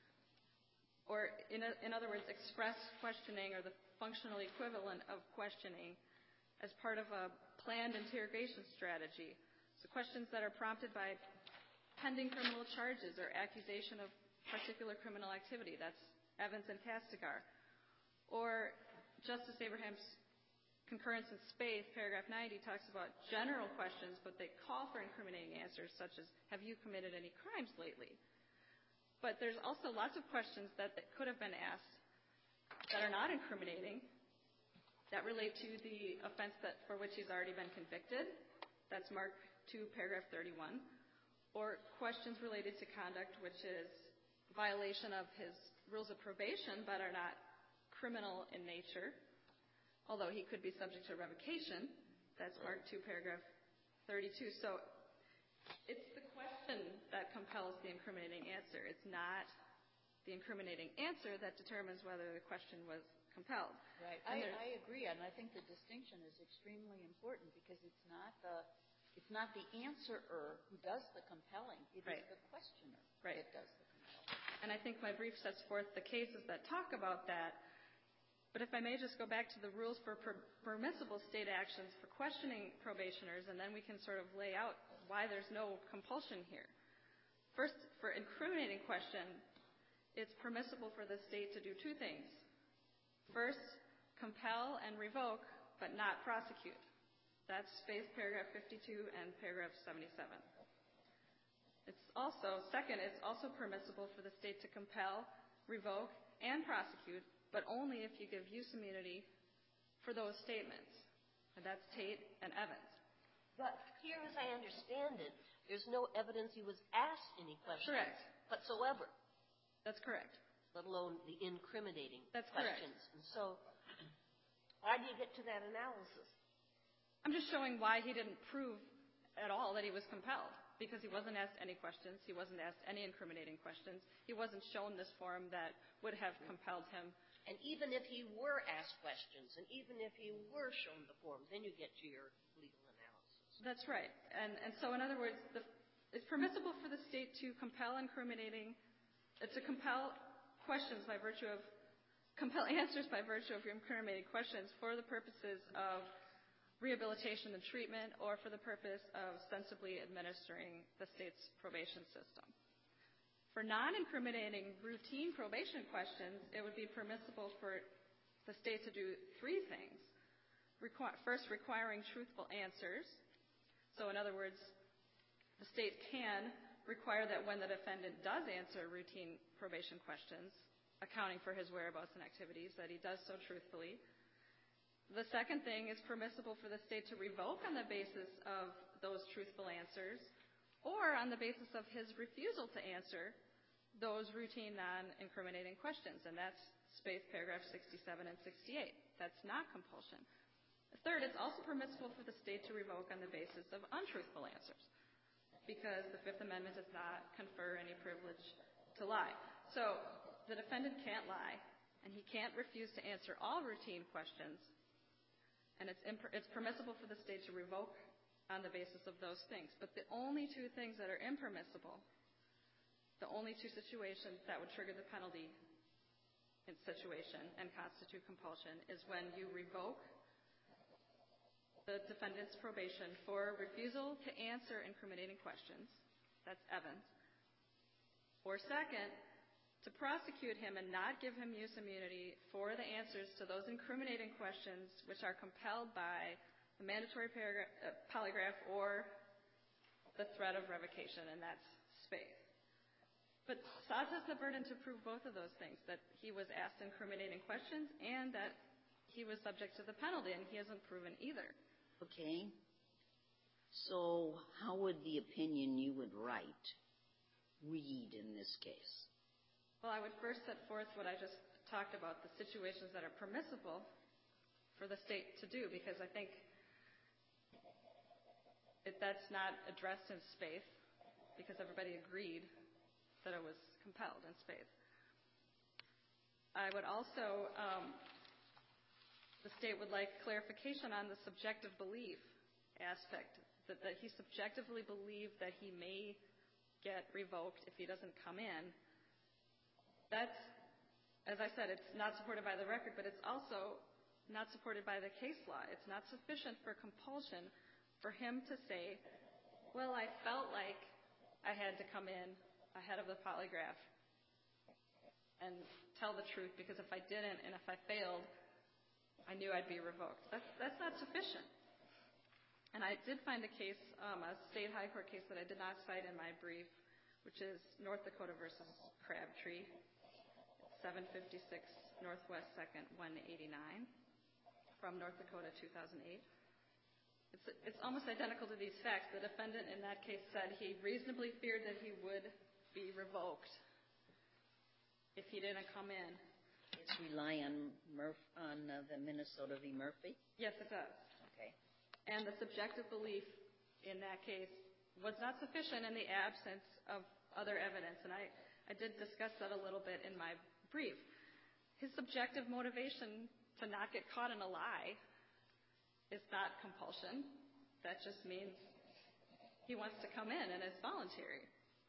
or in, a, in other words, express questioning or the functional equivalent of questioning as part of a planned interrogation strategy. So questions that are prompted by pending criminal charges or accusation of particular criminal activity. That's Evans and Castigar. Or Justice Abraham's concurrence in Spaeth, paragraph ninety, talks about general questions, but they call for incriminating answers, such as, have you committed any crimes lately? But there's also lots of questions that, that could have been asked that are not incriminating, that relate to the offense that, for which he's already been convicted. That's Mark two, paragraph thirty-one. Or questions related to conduct, which is violation of his rules of probation, but are not criminal in nature, although he could be subject to revocation. That's Mark two, paragraph thirty-two. So it's the question that compels the incriminating answer. It's not the incriminating answer that determines whether the question was compelled. Right. I, I agree, and I think the distinction is extremely important because it's not the it's not the answerer who does the compelling. It Right. is the questioner Right. that does the compelling. And I think my brief sets forth the cases that talk about that. But if I may just go back to the rules for per- permissible state actions for questioning probationers, and then we can sort of lay out why there's no compulsion here. First, for incriminating question, it's permissible for the state to do two things. First, compel and revoke, but not prosecute. That's Spaeth, paragraph fifty-two and paragraph seventy-seven. It's also, second, it's also permissible for the state to compel, revoke, and prosecute, but only if you give use immunity for those statements. And that's Tate and Evans. But here, as I understand it, there's no evidence he was asked any questions Correct. whatsoever, That's correct. let alone the incriminating That's correct. questions. And so, why do you get to that analysis? I'm just showing why he didn't prove at all that he was compelled, because he wasn't asked any questions. He wasn't asked any incriminating questions. He wasn't shown this form that would have compelled him. And even if he were asked questions, and even if he were shown the form, then you get to your legal analysis. That's right. And, and so, in other words, the, it's permissible for the state to compel incriminating, uh, to compel questions by virtue of, compel answers by virtue of incriminating questions for the purposes of rehabilitation and treatment, or for the purpose of sensibly administering the state's probation system. For non-incriminating routine probation questions, it would be permissible for the state to do three things. Requ- first, requiring truthful answers. So in other words, the state can require that when the defendant does answer routine probation questions, accounting for his whereabouts and activities, that he does so truthfully. The second thing is permissible for the state to revoke on the basis of those truthful answers or on the basis of his refusal to answer those routine non-incriminating questions, and that's Spaith paragraph sixty-seven and sixty-eight. That's not compulsion. Third, it's also permissible for the state to revoke on the basis of untruthful answers because the Fifth Amendment does not confer any privilege to lie. So the defendant can't lie, and he can't refuse to answer all routine questions, and it's, imp- it's permissible for the state to revoke on the basis of those things. But the only two things that are impermissible, the only two situations that would trigger the penalty in situation and constitute compulsion is when you revoke the defendant's probation for refusal to answer incriminating questions. That's Evans. Or second, to prosecute him and not give him use immunity for the answers to those incriminating questions which are compelled by a mandatory paragraph, uh, polygraph or the threat of revocation, and that's Spaith. But Saz has the burden to prove both of those things, that he was asked incriminating questions and that he was subject to the penalty, and he hasn't proven either. Okay. So how would the opinion you would write read in this case? Well, I would first set forth what I just talked about, the situations that are permissible for the state to do, because I think it, that's not addressed in Spaith, because everybody agreed that it was compelled in Spaith. I would also, um, the state would like clarification on the subjective belief aspect, that, that he subjectively believed that he may get revoked if he doesn't come in. That's, as I said, it's not supported by the record, but it's also not supported by the case law. It's not sufficient for compulsion for him to say, well, I felt like I had to come in ahead of the polygraph and tell the truth, because if I didn't and if I failed, I knew I'd be revoked. That's, that's not sufficient. And I did find a case, um, a state high court case that I did not cite in my brief, which is North Dakota versus Crabtree, seven fifty-six Northwest second one eighty-nine from North Dakota two thousand eight. It's, it's almost identical to these facts. The defendant in that case said he reasonably feared that he would be revoked if he didn't come in. It's rely on Murph, on uh, the Minnesota v. Murphy? Yes, it does. Okay. And the subjective belief in that case was not sufficient in the absence of other evidence. And I, I did discuss that a little bit in my brief. His subjective motivation to not get caught in a lie is not compulsion. That just means he wants to come in and it's voluntary.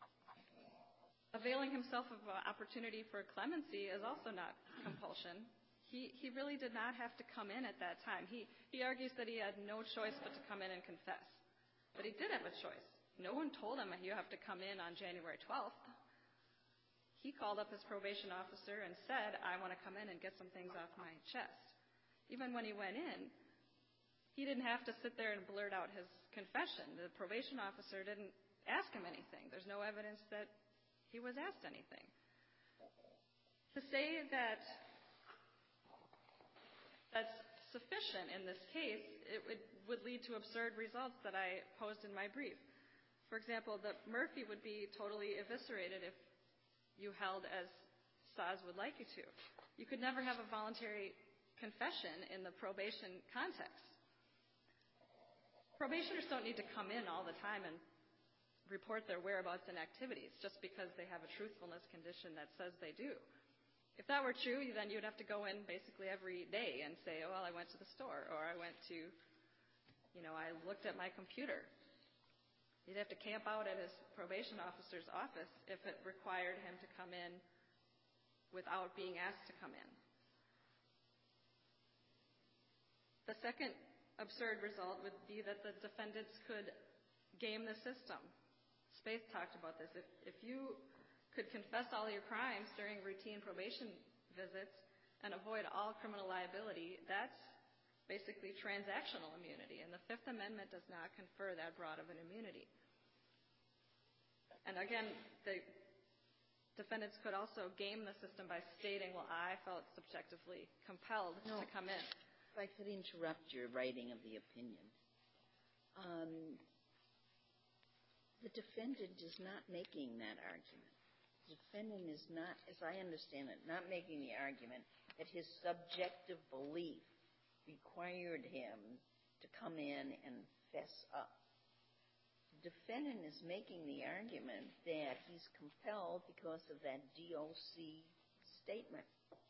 Availing himself of an opportunity for clemency is also not compulsion. He, he really did not have to come in at that time. He, he argues that he had no choice but to come in and confess. But he did have a choice. No one told him you have to come in on January twelfth. He called up his probation officer and said, I want to come in and get some things off my chest. Even when he went in, he didn't have to sit there and blurt out his confession. The probation officer didn't ask him anything. There's no evidence that he was asked anything. To say that that's sufficient in this case, it would, would lead to absurd results that I posed in my brief. For example, that Murphy would be totally eviscerated if you held as Saz would like you to. You could never have a voluntary confession in the probation context. Probationers don't need to come in all the time and report their whereabouts and activities just because they have a truthfulness condition that says they do. If that were true, then you'd have to go in basically every day and say, oh, well, I went to the store, or I went to, you know, I looked at my computer. You'd have to camp out at his probation officer's office if it required him to come in without being asked to come in. The second absurd result would be that the defendants could game the system. Spaith talked about this. If, if you could confess all your crimes during routine probation visits and avoid all criminal liability, that's basically transactional immunity, and the Fifth Amendment does not confer that broad of an immunity. And again, the defendants could also game the system by stating, well, I felt subjectively compelled No. to come in. If I could interrupt your writing of the opinion. Um, the defendant is not making that argument. The defendant is not, as I understand it, not making the argument that his subjective belief required him to come in and fess up. The defendant is making the argument that he's compelled because of that D O C statement.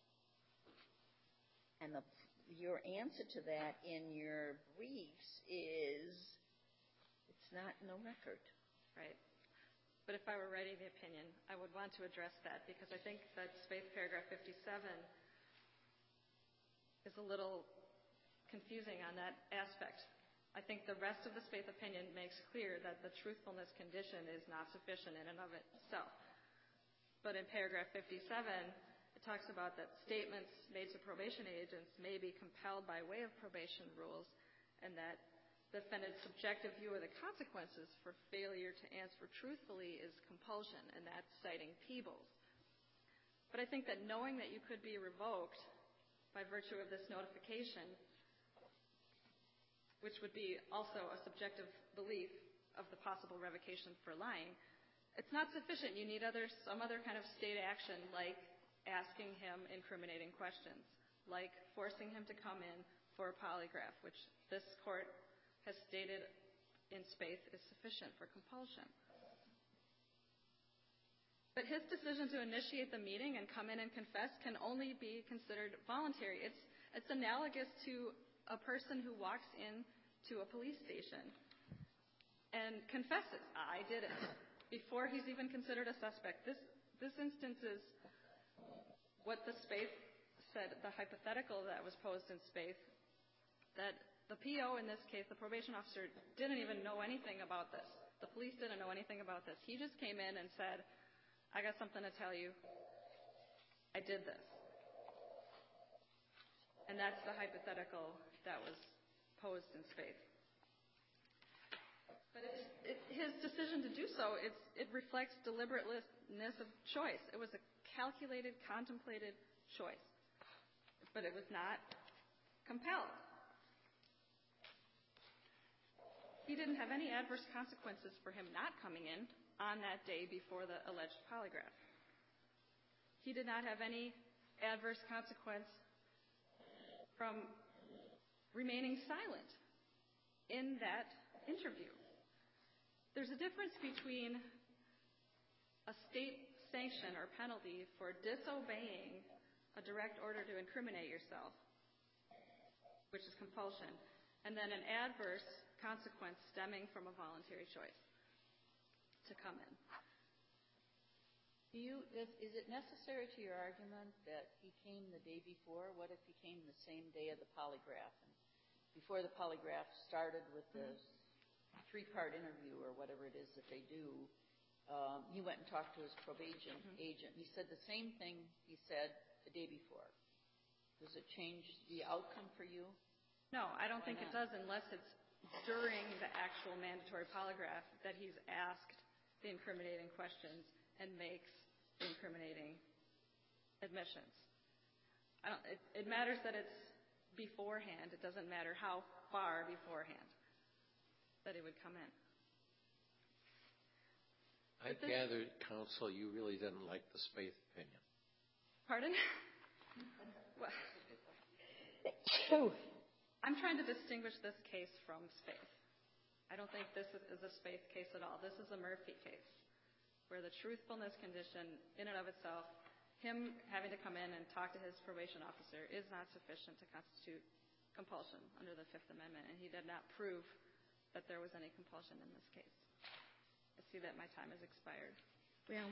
And the, your answer to that in your briefs is it's not in the record. Right. But if I were writing the opinion, I would want to address that because I think that Spaeth paragraph fifty-seven is a little confusing on that aspect. I think the rest of the Spaeth opinion makes clear that the truthfulness condition is not sufficient in and of itself. But in paragraph fifty-seven, it talks about that statements made to probation agents may be compelled by way of probation rules and that the defendant's subjective view of the consequences for failure to answer truthfully is compulsion, and that's citing Peebles. But I think that knowing that you could be revoked by virtue of this notification, which would be also a subjective belief of the possible revocation for lying, it's not sufficient. You need other, some other kind of state action, like asking him incriminating questions, like forcing him to come in for a polygraph, which this court has stated in Spaeth is sufficient for compulsion. But his decision to initiate the meeting and come in and confess can only be considered voluntary. It's, it's analogous to a person who walks in to a police station and confesses, I did it, before he's even considered a suspect. This, this instance is what the Spaeth said, the hypothetical that was posed in Spaeth, that the P O in this case, the probation officer, didn't even know anything about this. The police didn't know anything about this. He just came in and said, I got something to tell you. I did this. And that's the hypothetical that was posed in Spaeth. But it, it, his decision to do so, it's, it reflects deliberateness of choice. It was a calculated, contemplated choice. But it was not compelled. He didn't have any adverse consequences for him not coming in on that day before the alleged polygraph. He did not have any adverse consequence from remaining silent in that interview. There's a difference between a state sanction or penalty for disobeying a direct order to incriminate yourself, which is compulsion, and then an adverse consequence stemming from a voluntary choice to come in. Do you, is, is it necessary to your argument that he came the day before? What if he came the same day of the polygraph? And before the polygraph started with the three-part interview or whatever it is that they do, um, he went and talked to his probation mm-hmm. agent. He said the same thing he said the day before. Does it change the outcome for you? No, I don't Why think not? it does unless it's during the actual mandatory polygraph that he's asked the incriminating questions and makes the incriminating admissions. I don't, it, it matters that it's beforehand. It doesn't matter how far beforehand that he would come in. I gathered, counsel, you really didn't like the Spaeth opinion. Pardon? Well, I'm trying to distinguish this case from Spaeth. I don't think this is, is a Spaeth case at all. This is a Murphy case, where the truthfulness condition in and of itself, him having to come in and talk to his probation officer, is not sufficient to constitute compulsion under the Fifth Amendment, and he did not prove that there was any compulsion in this case. I see that my time has expired. Well,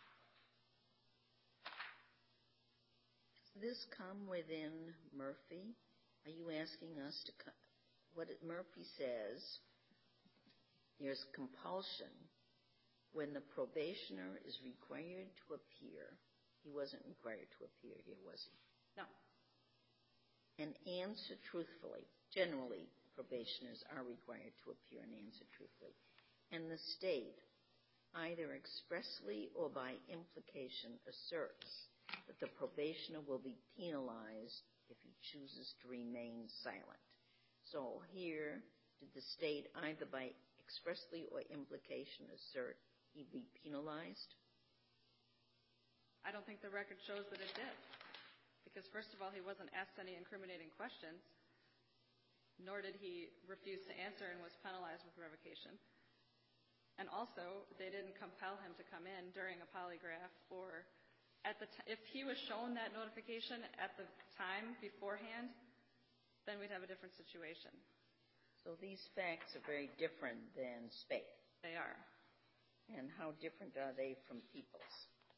does this come within Murphy? Are you asking us to co- what it, Murphy says, there's compulsion when the probationer is required to appear. He wasn't required to appear here, was he? No. And answer truthfully. Generally, probationers are required to appear and answer truthfully. And the state either expressly or by implication asserts that the probationer will be penalized if he chooses to remain silent. So here, did the state either by expressly or implication assert he'd be penalized? I don't think the record shows that it did. Because first of all, he wasn't asked any incriminating questions, nor did he refuse to answer and was penalized with revocation. And also, they didn't compel him to come in during a polygraph or at the t- if he was shown that notification at the time beforehand, then we'd have a different situation. So these facts are very different than Spaeth. They are. And how different are they from Peoples?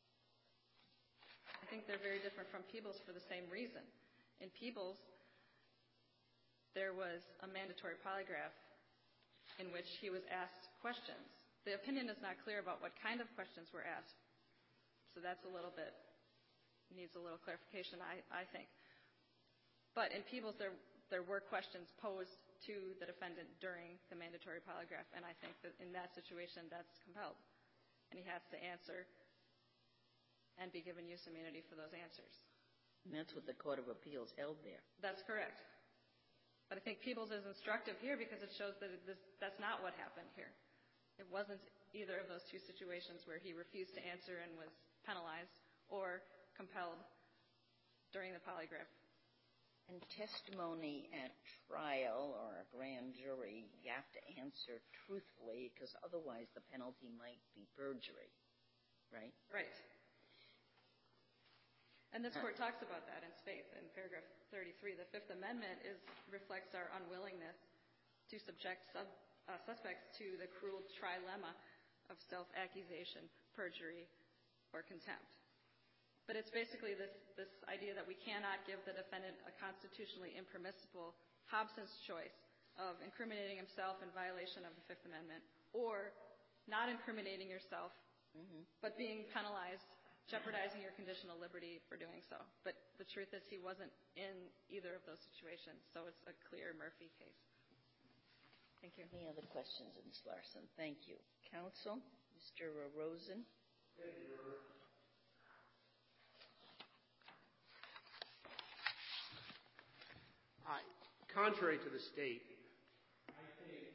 I think they're very different from Peebles for the same reason. In Peebles, there was a mandatory polygraph in which he was asked questions. The opinion is not clear about what kind of questions were asked. So that's a little bit, needs a little clarification, I, I think. But in Peebles, there, there were questions posed to the defendant during the mandatory polygraph, and I think that in that situation, that's compelled. And he has to answer and be given use immunity for those answers. And that's what the Court of Appeals held there. That's correct. But I think Peebles is instructive here because it shows that it, this, that's not what happened here. It wasn't either of those two situations where he refused to answer and was penalized or compelled during the polygraph. And testimony at trial or a grand jury, you have to answer truthfully because otherwise the penalty might be perjury, right? Right. And this court talks about that in Spaeth in paragraph thirty-three. The Fifth Amendment is, reflects our unwillingness to subject sub, uh, suspects to the cruel trilemma of self-accusation, perjury, or contempt. But it's basically this, this idea that we cannot give the defendant a constitutionally impermissible Hobson's choice of incriminating himself in violation of the Fifth Amendment or not incriminating yourself, mm-hmm. but being penalized, jeopardizing your conditional liberty for doing so. But the truth is he wasn't in either of those situations, so it's a clear Murphy case. Thank you. Any other questions, Miz Larson? Thank you. Counsel, Mister Rosen. Thank you, Your Honor. I, contrary to the state, I think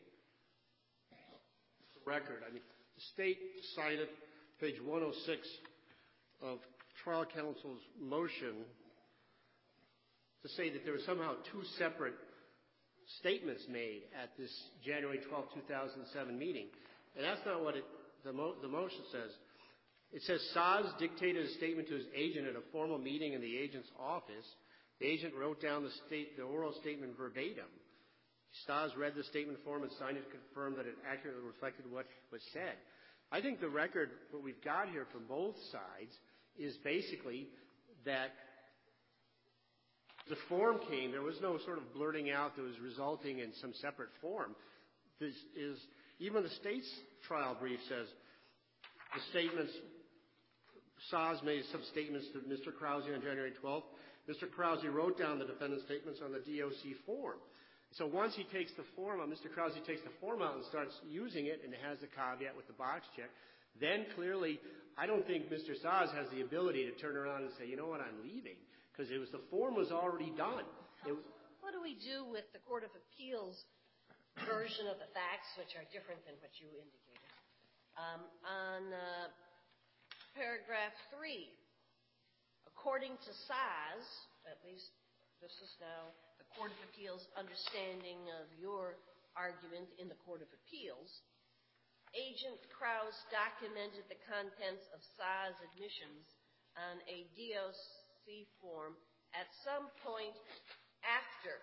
the record, I mean, the state cited page one oh six of trial counsel's motion to say that there were somehow two separate statements made at this January twelfth, two thousand seven meeting. And that's not what it, the, mo- the motion says. It says Saz dictated a statement to his agent at a formal meeting in the agent's office. The agent wrote down the, state, the oral statement verbatim. Saz read the statement form and signed it to confirm that it accurately reflected what was said. I think the record, what we've got here from both sides, is basically that the form came, there was no sort of blurting out that was resulting in some separate form. This is, even the state's trial brief says the statements, Saz made some statements to Mister Krause on January twelfth. Mister Krause wrote down the defendant's statements on the D O C form. So once he takes the form out, Mister Krause takes the form out and starts using it, and it has the caveat with the box check, then clearly I don't think Mister Saz has the ability to turn around and say, you know what, I'm leaving, because it was the form was already done. It was, what do we do with the Court of Appeals version of the facts, which are different than what you indicated? Um, on uh, paragraph three, according to Saz, at least this is now the Court of Appeals' understanding of your argument in the Court of Appeals, Agent Krause documented the contents of Saz admissions on a D O C form at some point after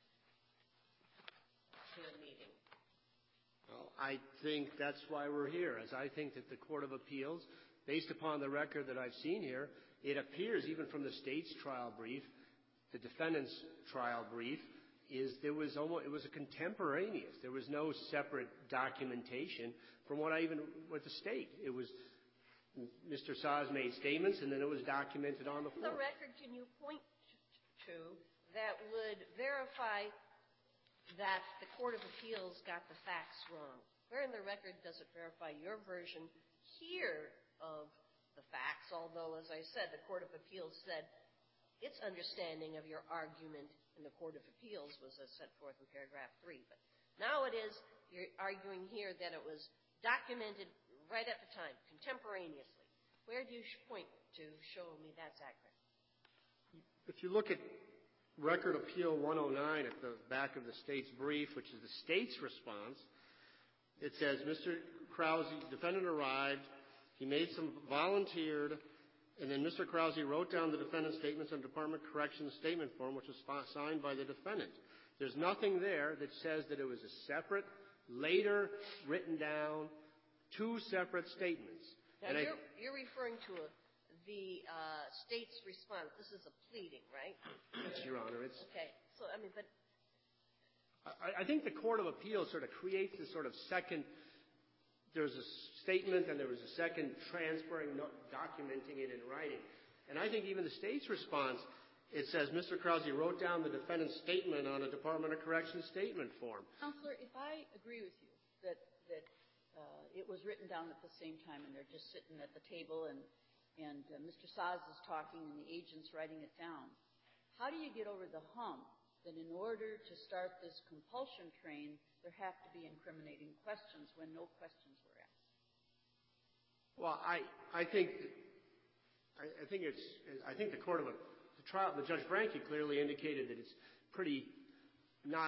the meeting. well, I think that's why we're here, as I think that the Court of Appeals, based upon the record that I've seen here, it appears even from the state's trial brief, the defendant's trial brief, is there was almost, it was a contemporaneous. There was no separate documentation from what I even, with the state. It was Mister Saz made statements and then it was documented on the form. The record can you point to that would verify that the Court of Appeals got the facts wrong? Where in the record does it verify your version hear of the facts, although, as I said, the Court of Appeals said its understanding of your argument in the Court of Appeals was as set forth in paragraph three. But now it is, you're arguing here that it was documented right at the time, contemporaneously. Where do you point to show me that's accurate? If you look at Record Appeal one oh nine at the back of the state's brief, which is the state's response, it says, Mister Krause, defendant arrived, he made some, volunteered, and then Mister Krause wrote down the defendant's statements on Department of Corrections statement form, which was signed by the defendant. There's nothing there that says that it was a separate, later written down, two separate statements. Now, and you're, I, you're referring to a, the uh, state's response. This is a pleading, right? Your Honor, it's... Okay. So, I mean, but... I, I think the Court of Appeals sort of creates this sort of second... There's a statement and there was a second transferring, no, documenting it in writing. And I think even the state's response, it says, Mister Krause wrote down the defendant's statement on a Department of Corrections statement form. Counselor, if I agree with you that, that uh, it was written down at the same time and they're just sitting at the table and and uh, Mister Saz is talking and the agent's writing it down, how do you get over the hump that in order to start this compulsion train, there have to be incriminating questions when no questions were asked? Well, I, I think, I, I think it's, I think the court of, the trial, the Judge Branke clearly indicated that it's pretty not,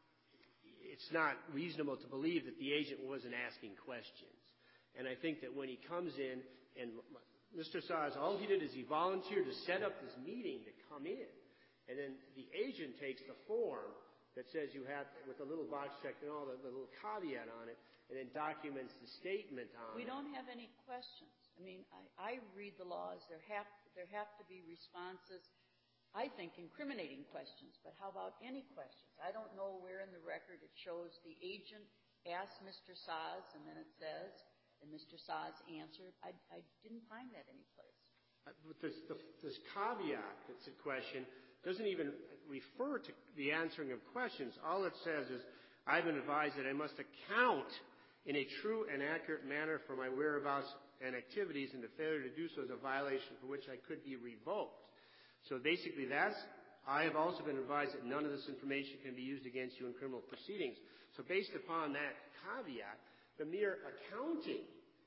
it's not reasonable to believe that the agent wasn't asking questions. And I think that when he comes in and Mister Saz, all he did is he volunteered to set up this meeting to come in. And then the agent takes the form that says you have, with a little box check and all, the, the little caveat on it, and then documents the statement on we it. We don't have any questions. I mean, I, I read the laws. There have, there have to be responses, I think, incriminating questions. But how about any questions? I don't know where in the record it shows the agent asked Mister Saz, and then it says, and Mister Saz answered. I, I didn't find that anyplace. But this, the, this caveat that's a question doesn't even refer to the answering of questions. All it says is, I've been advised that I must account in a true and accurate manner for my whereabouts and activities, and the failure to do so is a violation for which I could be revoked. So basically that's, I have also been advised that none of this information can be used against you in criminal proceedings. So based upon that caveat, the mere accounting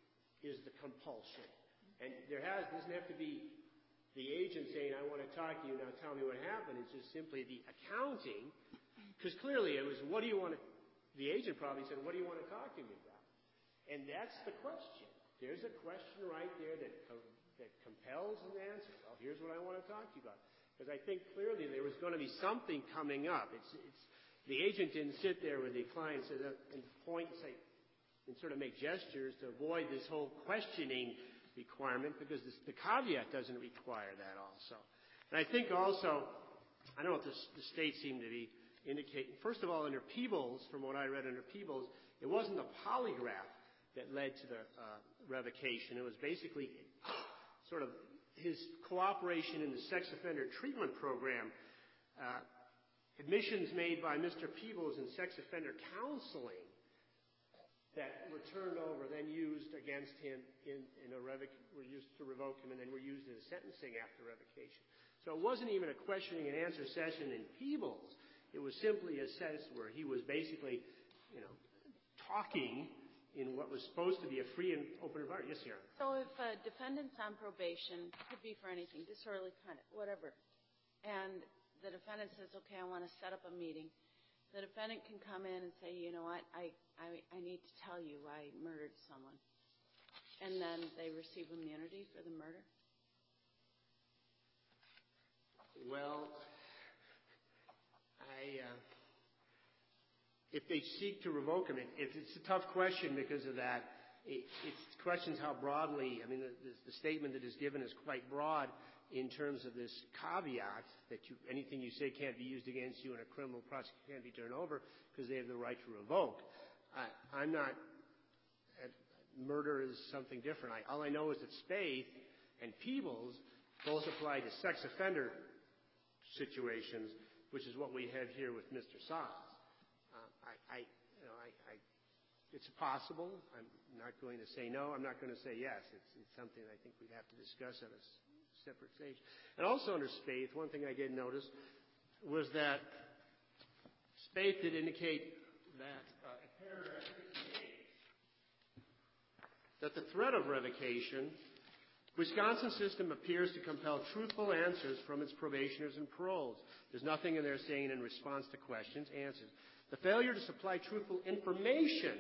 is the compulsion. And there has, doesn't have to be the agent saying, I want to talk to you, now tell me what happened. It's just simply the accounting, because clearly it was, what do you want to, the agent probably said, what do you want to talk to me about? And that's the question. There's a question right there that, uh, that compels an answer. Well, here's what I want to talk to you about. Because I think clearly there was going to be something coming up. It's, it's, the agent didn't sit there with the client and point and say, and sort of make gestures to avoid this whole questioning requirement, because this, the caveat doesn't require that also. And I think also, I don't know if this, the state seemed to be indicating, first of all, under Peebles, from what I read under Peebles, it wasn't the polygraph that led to the uh, revocation. It was basically sort of his cooperation in the sex offender treatment program. Uh, admissions made by Mister Peebles in sex offender counseling that were turned over, then used against him in, in a revoc- were used to revoke him, and then were used in a sentencing after revocation. So it wasn't even a questioning and answer session in Peebles. It was simply a sense where he was basically, you know, talking in what was supposed to be a free and open environment. Yes, Your Honor. So if a defendant's on probation, could be for anything, disorderly conduct, whatever, and the defendant says, okay, I want to set up a meeting, the defendant can come in and say, you know what, I, I, I need to tell you I murdered someone. And then they receive immunity for the murder? Well, I, uh, if they seek to revoke him, it, it's a tough question because of that. It, it questions how broadly, I mean, the, the, the statement that is given is quite broad in terms of this caveat that you, anything you say can't be used against you in a criminal process, can't be turned over because they have the right to revoke. I, I'm not, uh, murder is something different. I, all I know is that Spaeth and Peebles both apply to sex offender situations, which is what we have here with Mister Saz. Uh, I, I, you know, I, I, it's possible. I'm not going to say no. I'm not going to say yes. It's, it's something I think we'd have to discuss on a s- separate stage. And also under Spaeth, one thing I did notice was that Spaeth did indicate that uh, in paragraph sixty-eight, that the threat of revocation, Wisconsin system appears to compel truthful answers from its probationers and paroles. There's nothing in there saying in response to questions, answers. The failure to supply truthful information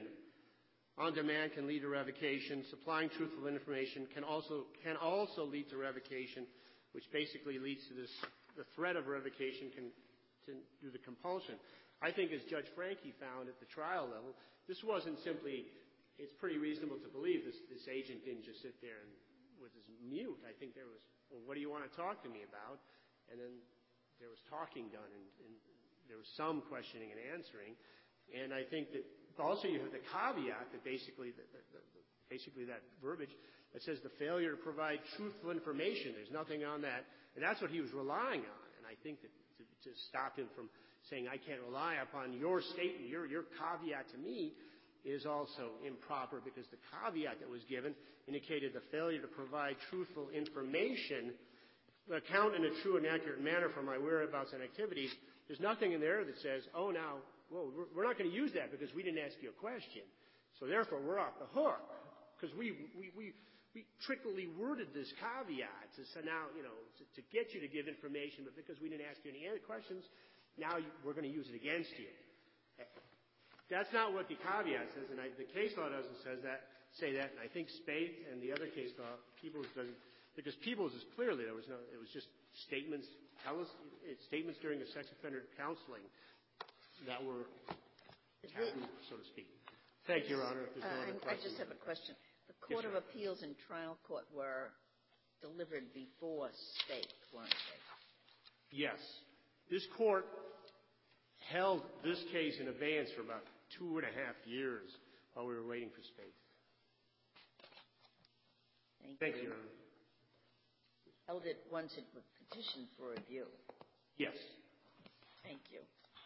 on demand can lead to revocation. Supplying truthful information can also can also lead to revocation, which basically leads to this, the threat of revocation can to do the compulsion. I think, as Judge Franke found at the trial level, this wasn't simply, it's pretty reasonable to believe this, this agent didn't just sit there and was mute. I think there was, well, what do you want to talk to me about? And then there was talking done, and, and there was some questioning and answering. And I think that also you have the caveat that basically, the, the, the, basically that verbiage that says the failure to provide truthful information. There's nothing on that, and that's what he was relying on. And I think that to, to stop him from saying I can't rely upon your statement, your your caveat to me, is also improper, because the caveat that was given indicated the failure to provide truthful information, account in a true and accurate manner for my whereabouts and activities. There's nothing in there that says, oh, now, well, we're not going to use that because we didn't ask you a question. So therefore, we're off the hook, because we, we, we, we trickily worded this caveat to say now, you know, to, to get you to give information, but because we didn't ask you any questions, now you, we're going to use it against you. That's not what the caveat says, and I, the case law doesn't says that, say that. And I think Spaeth and the other case law, Peebles doesn't, because Peebles is clearly there was no, it was just statements, tell us, it's statements during the sex offender counseling that were taboo, so to speak. Thank you, Your Honor. If there's no other Uh, I questions. just have a question. The Court Yes, of sir. Appeals and trial court were delivered before Spaeth, weren't they? Yes. This court held this case in abeyance for about two and a half years while we were waiting for Spaeth. Thank, Thank you. you, Your Honor. Held it once it was petitioned for review. Yes. Thank you.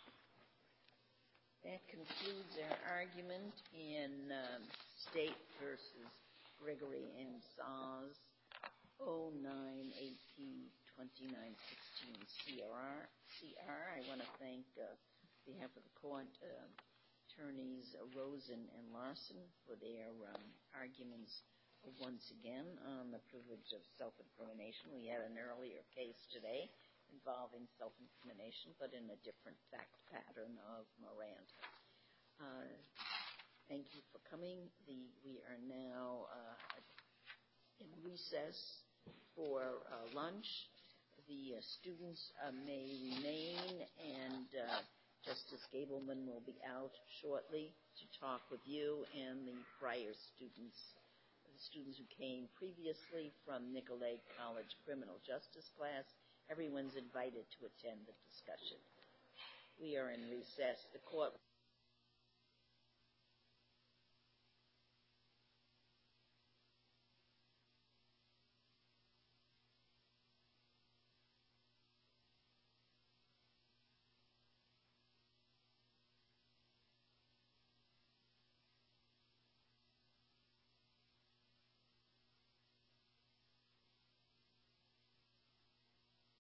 That concludes our argument in um, State versus Gregory and Saz, oh nine A P twenty-nine sixteen C R. C R. I want to thank, uh, on behalf of the court, uh, attorneys Rosen and Larson for their um, arguments once again on the privilege of self-incrimination. We had an earlier case today involving self-incrimination, but in a different fact pattern of Miranda. Uh, thank you for coming. The, we are now uh, in recess for uh, lunch. The uh, students uh, may remain, and uh, Justice Gableman will be out shortly to talk with you and the prior students, the students who came previously from Nicolet College criminal justice class. Everyone's invited to attend the discussion. We are in recess. The court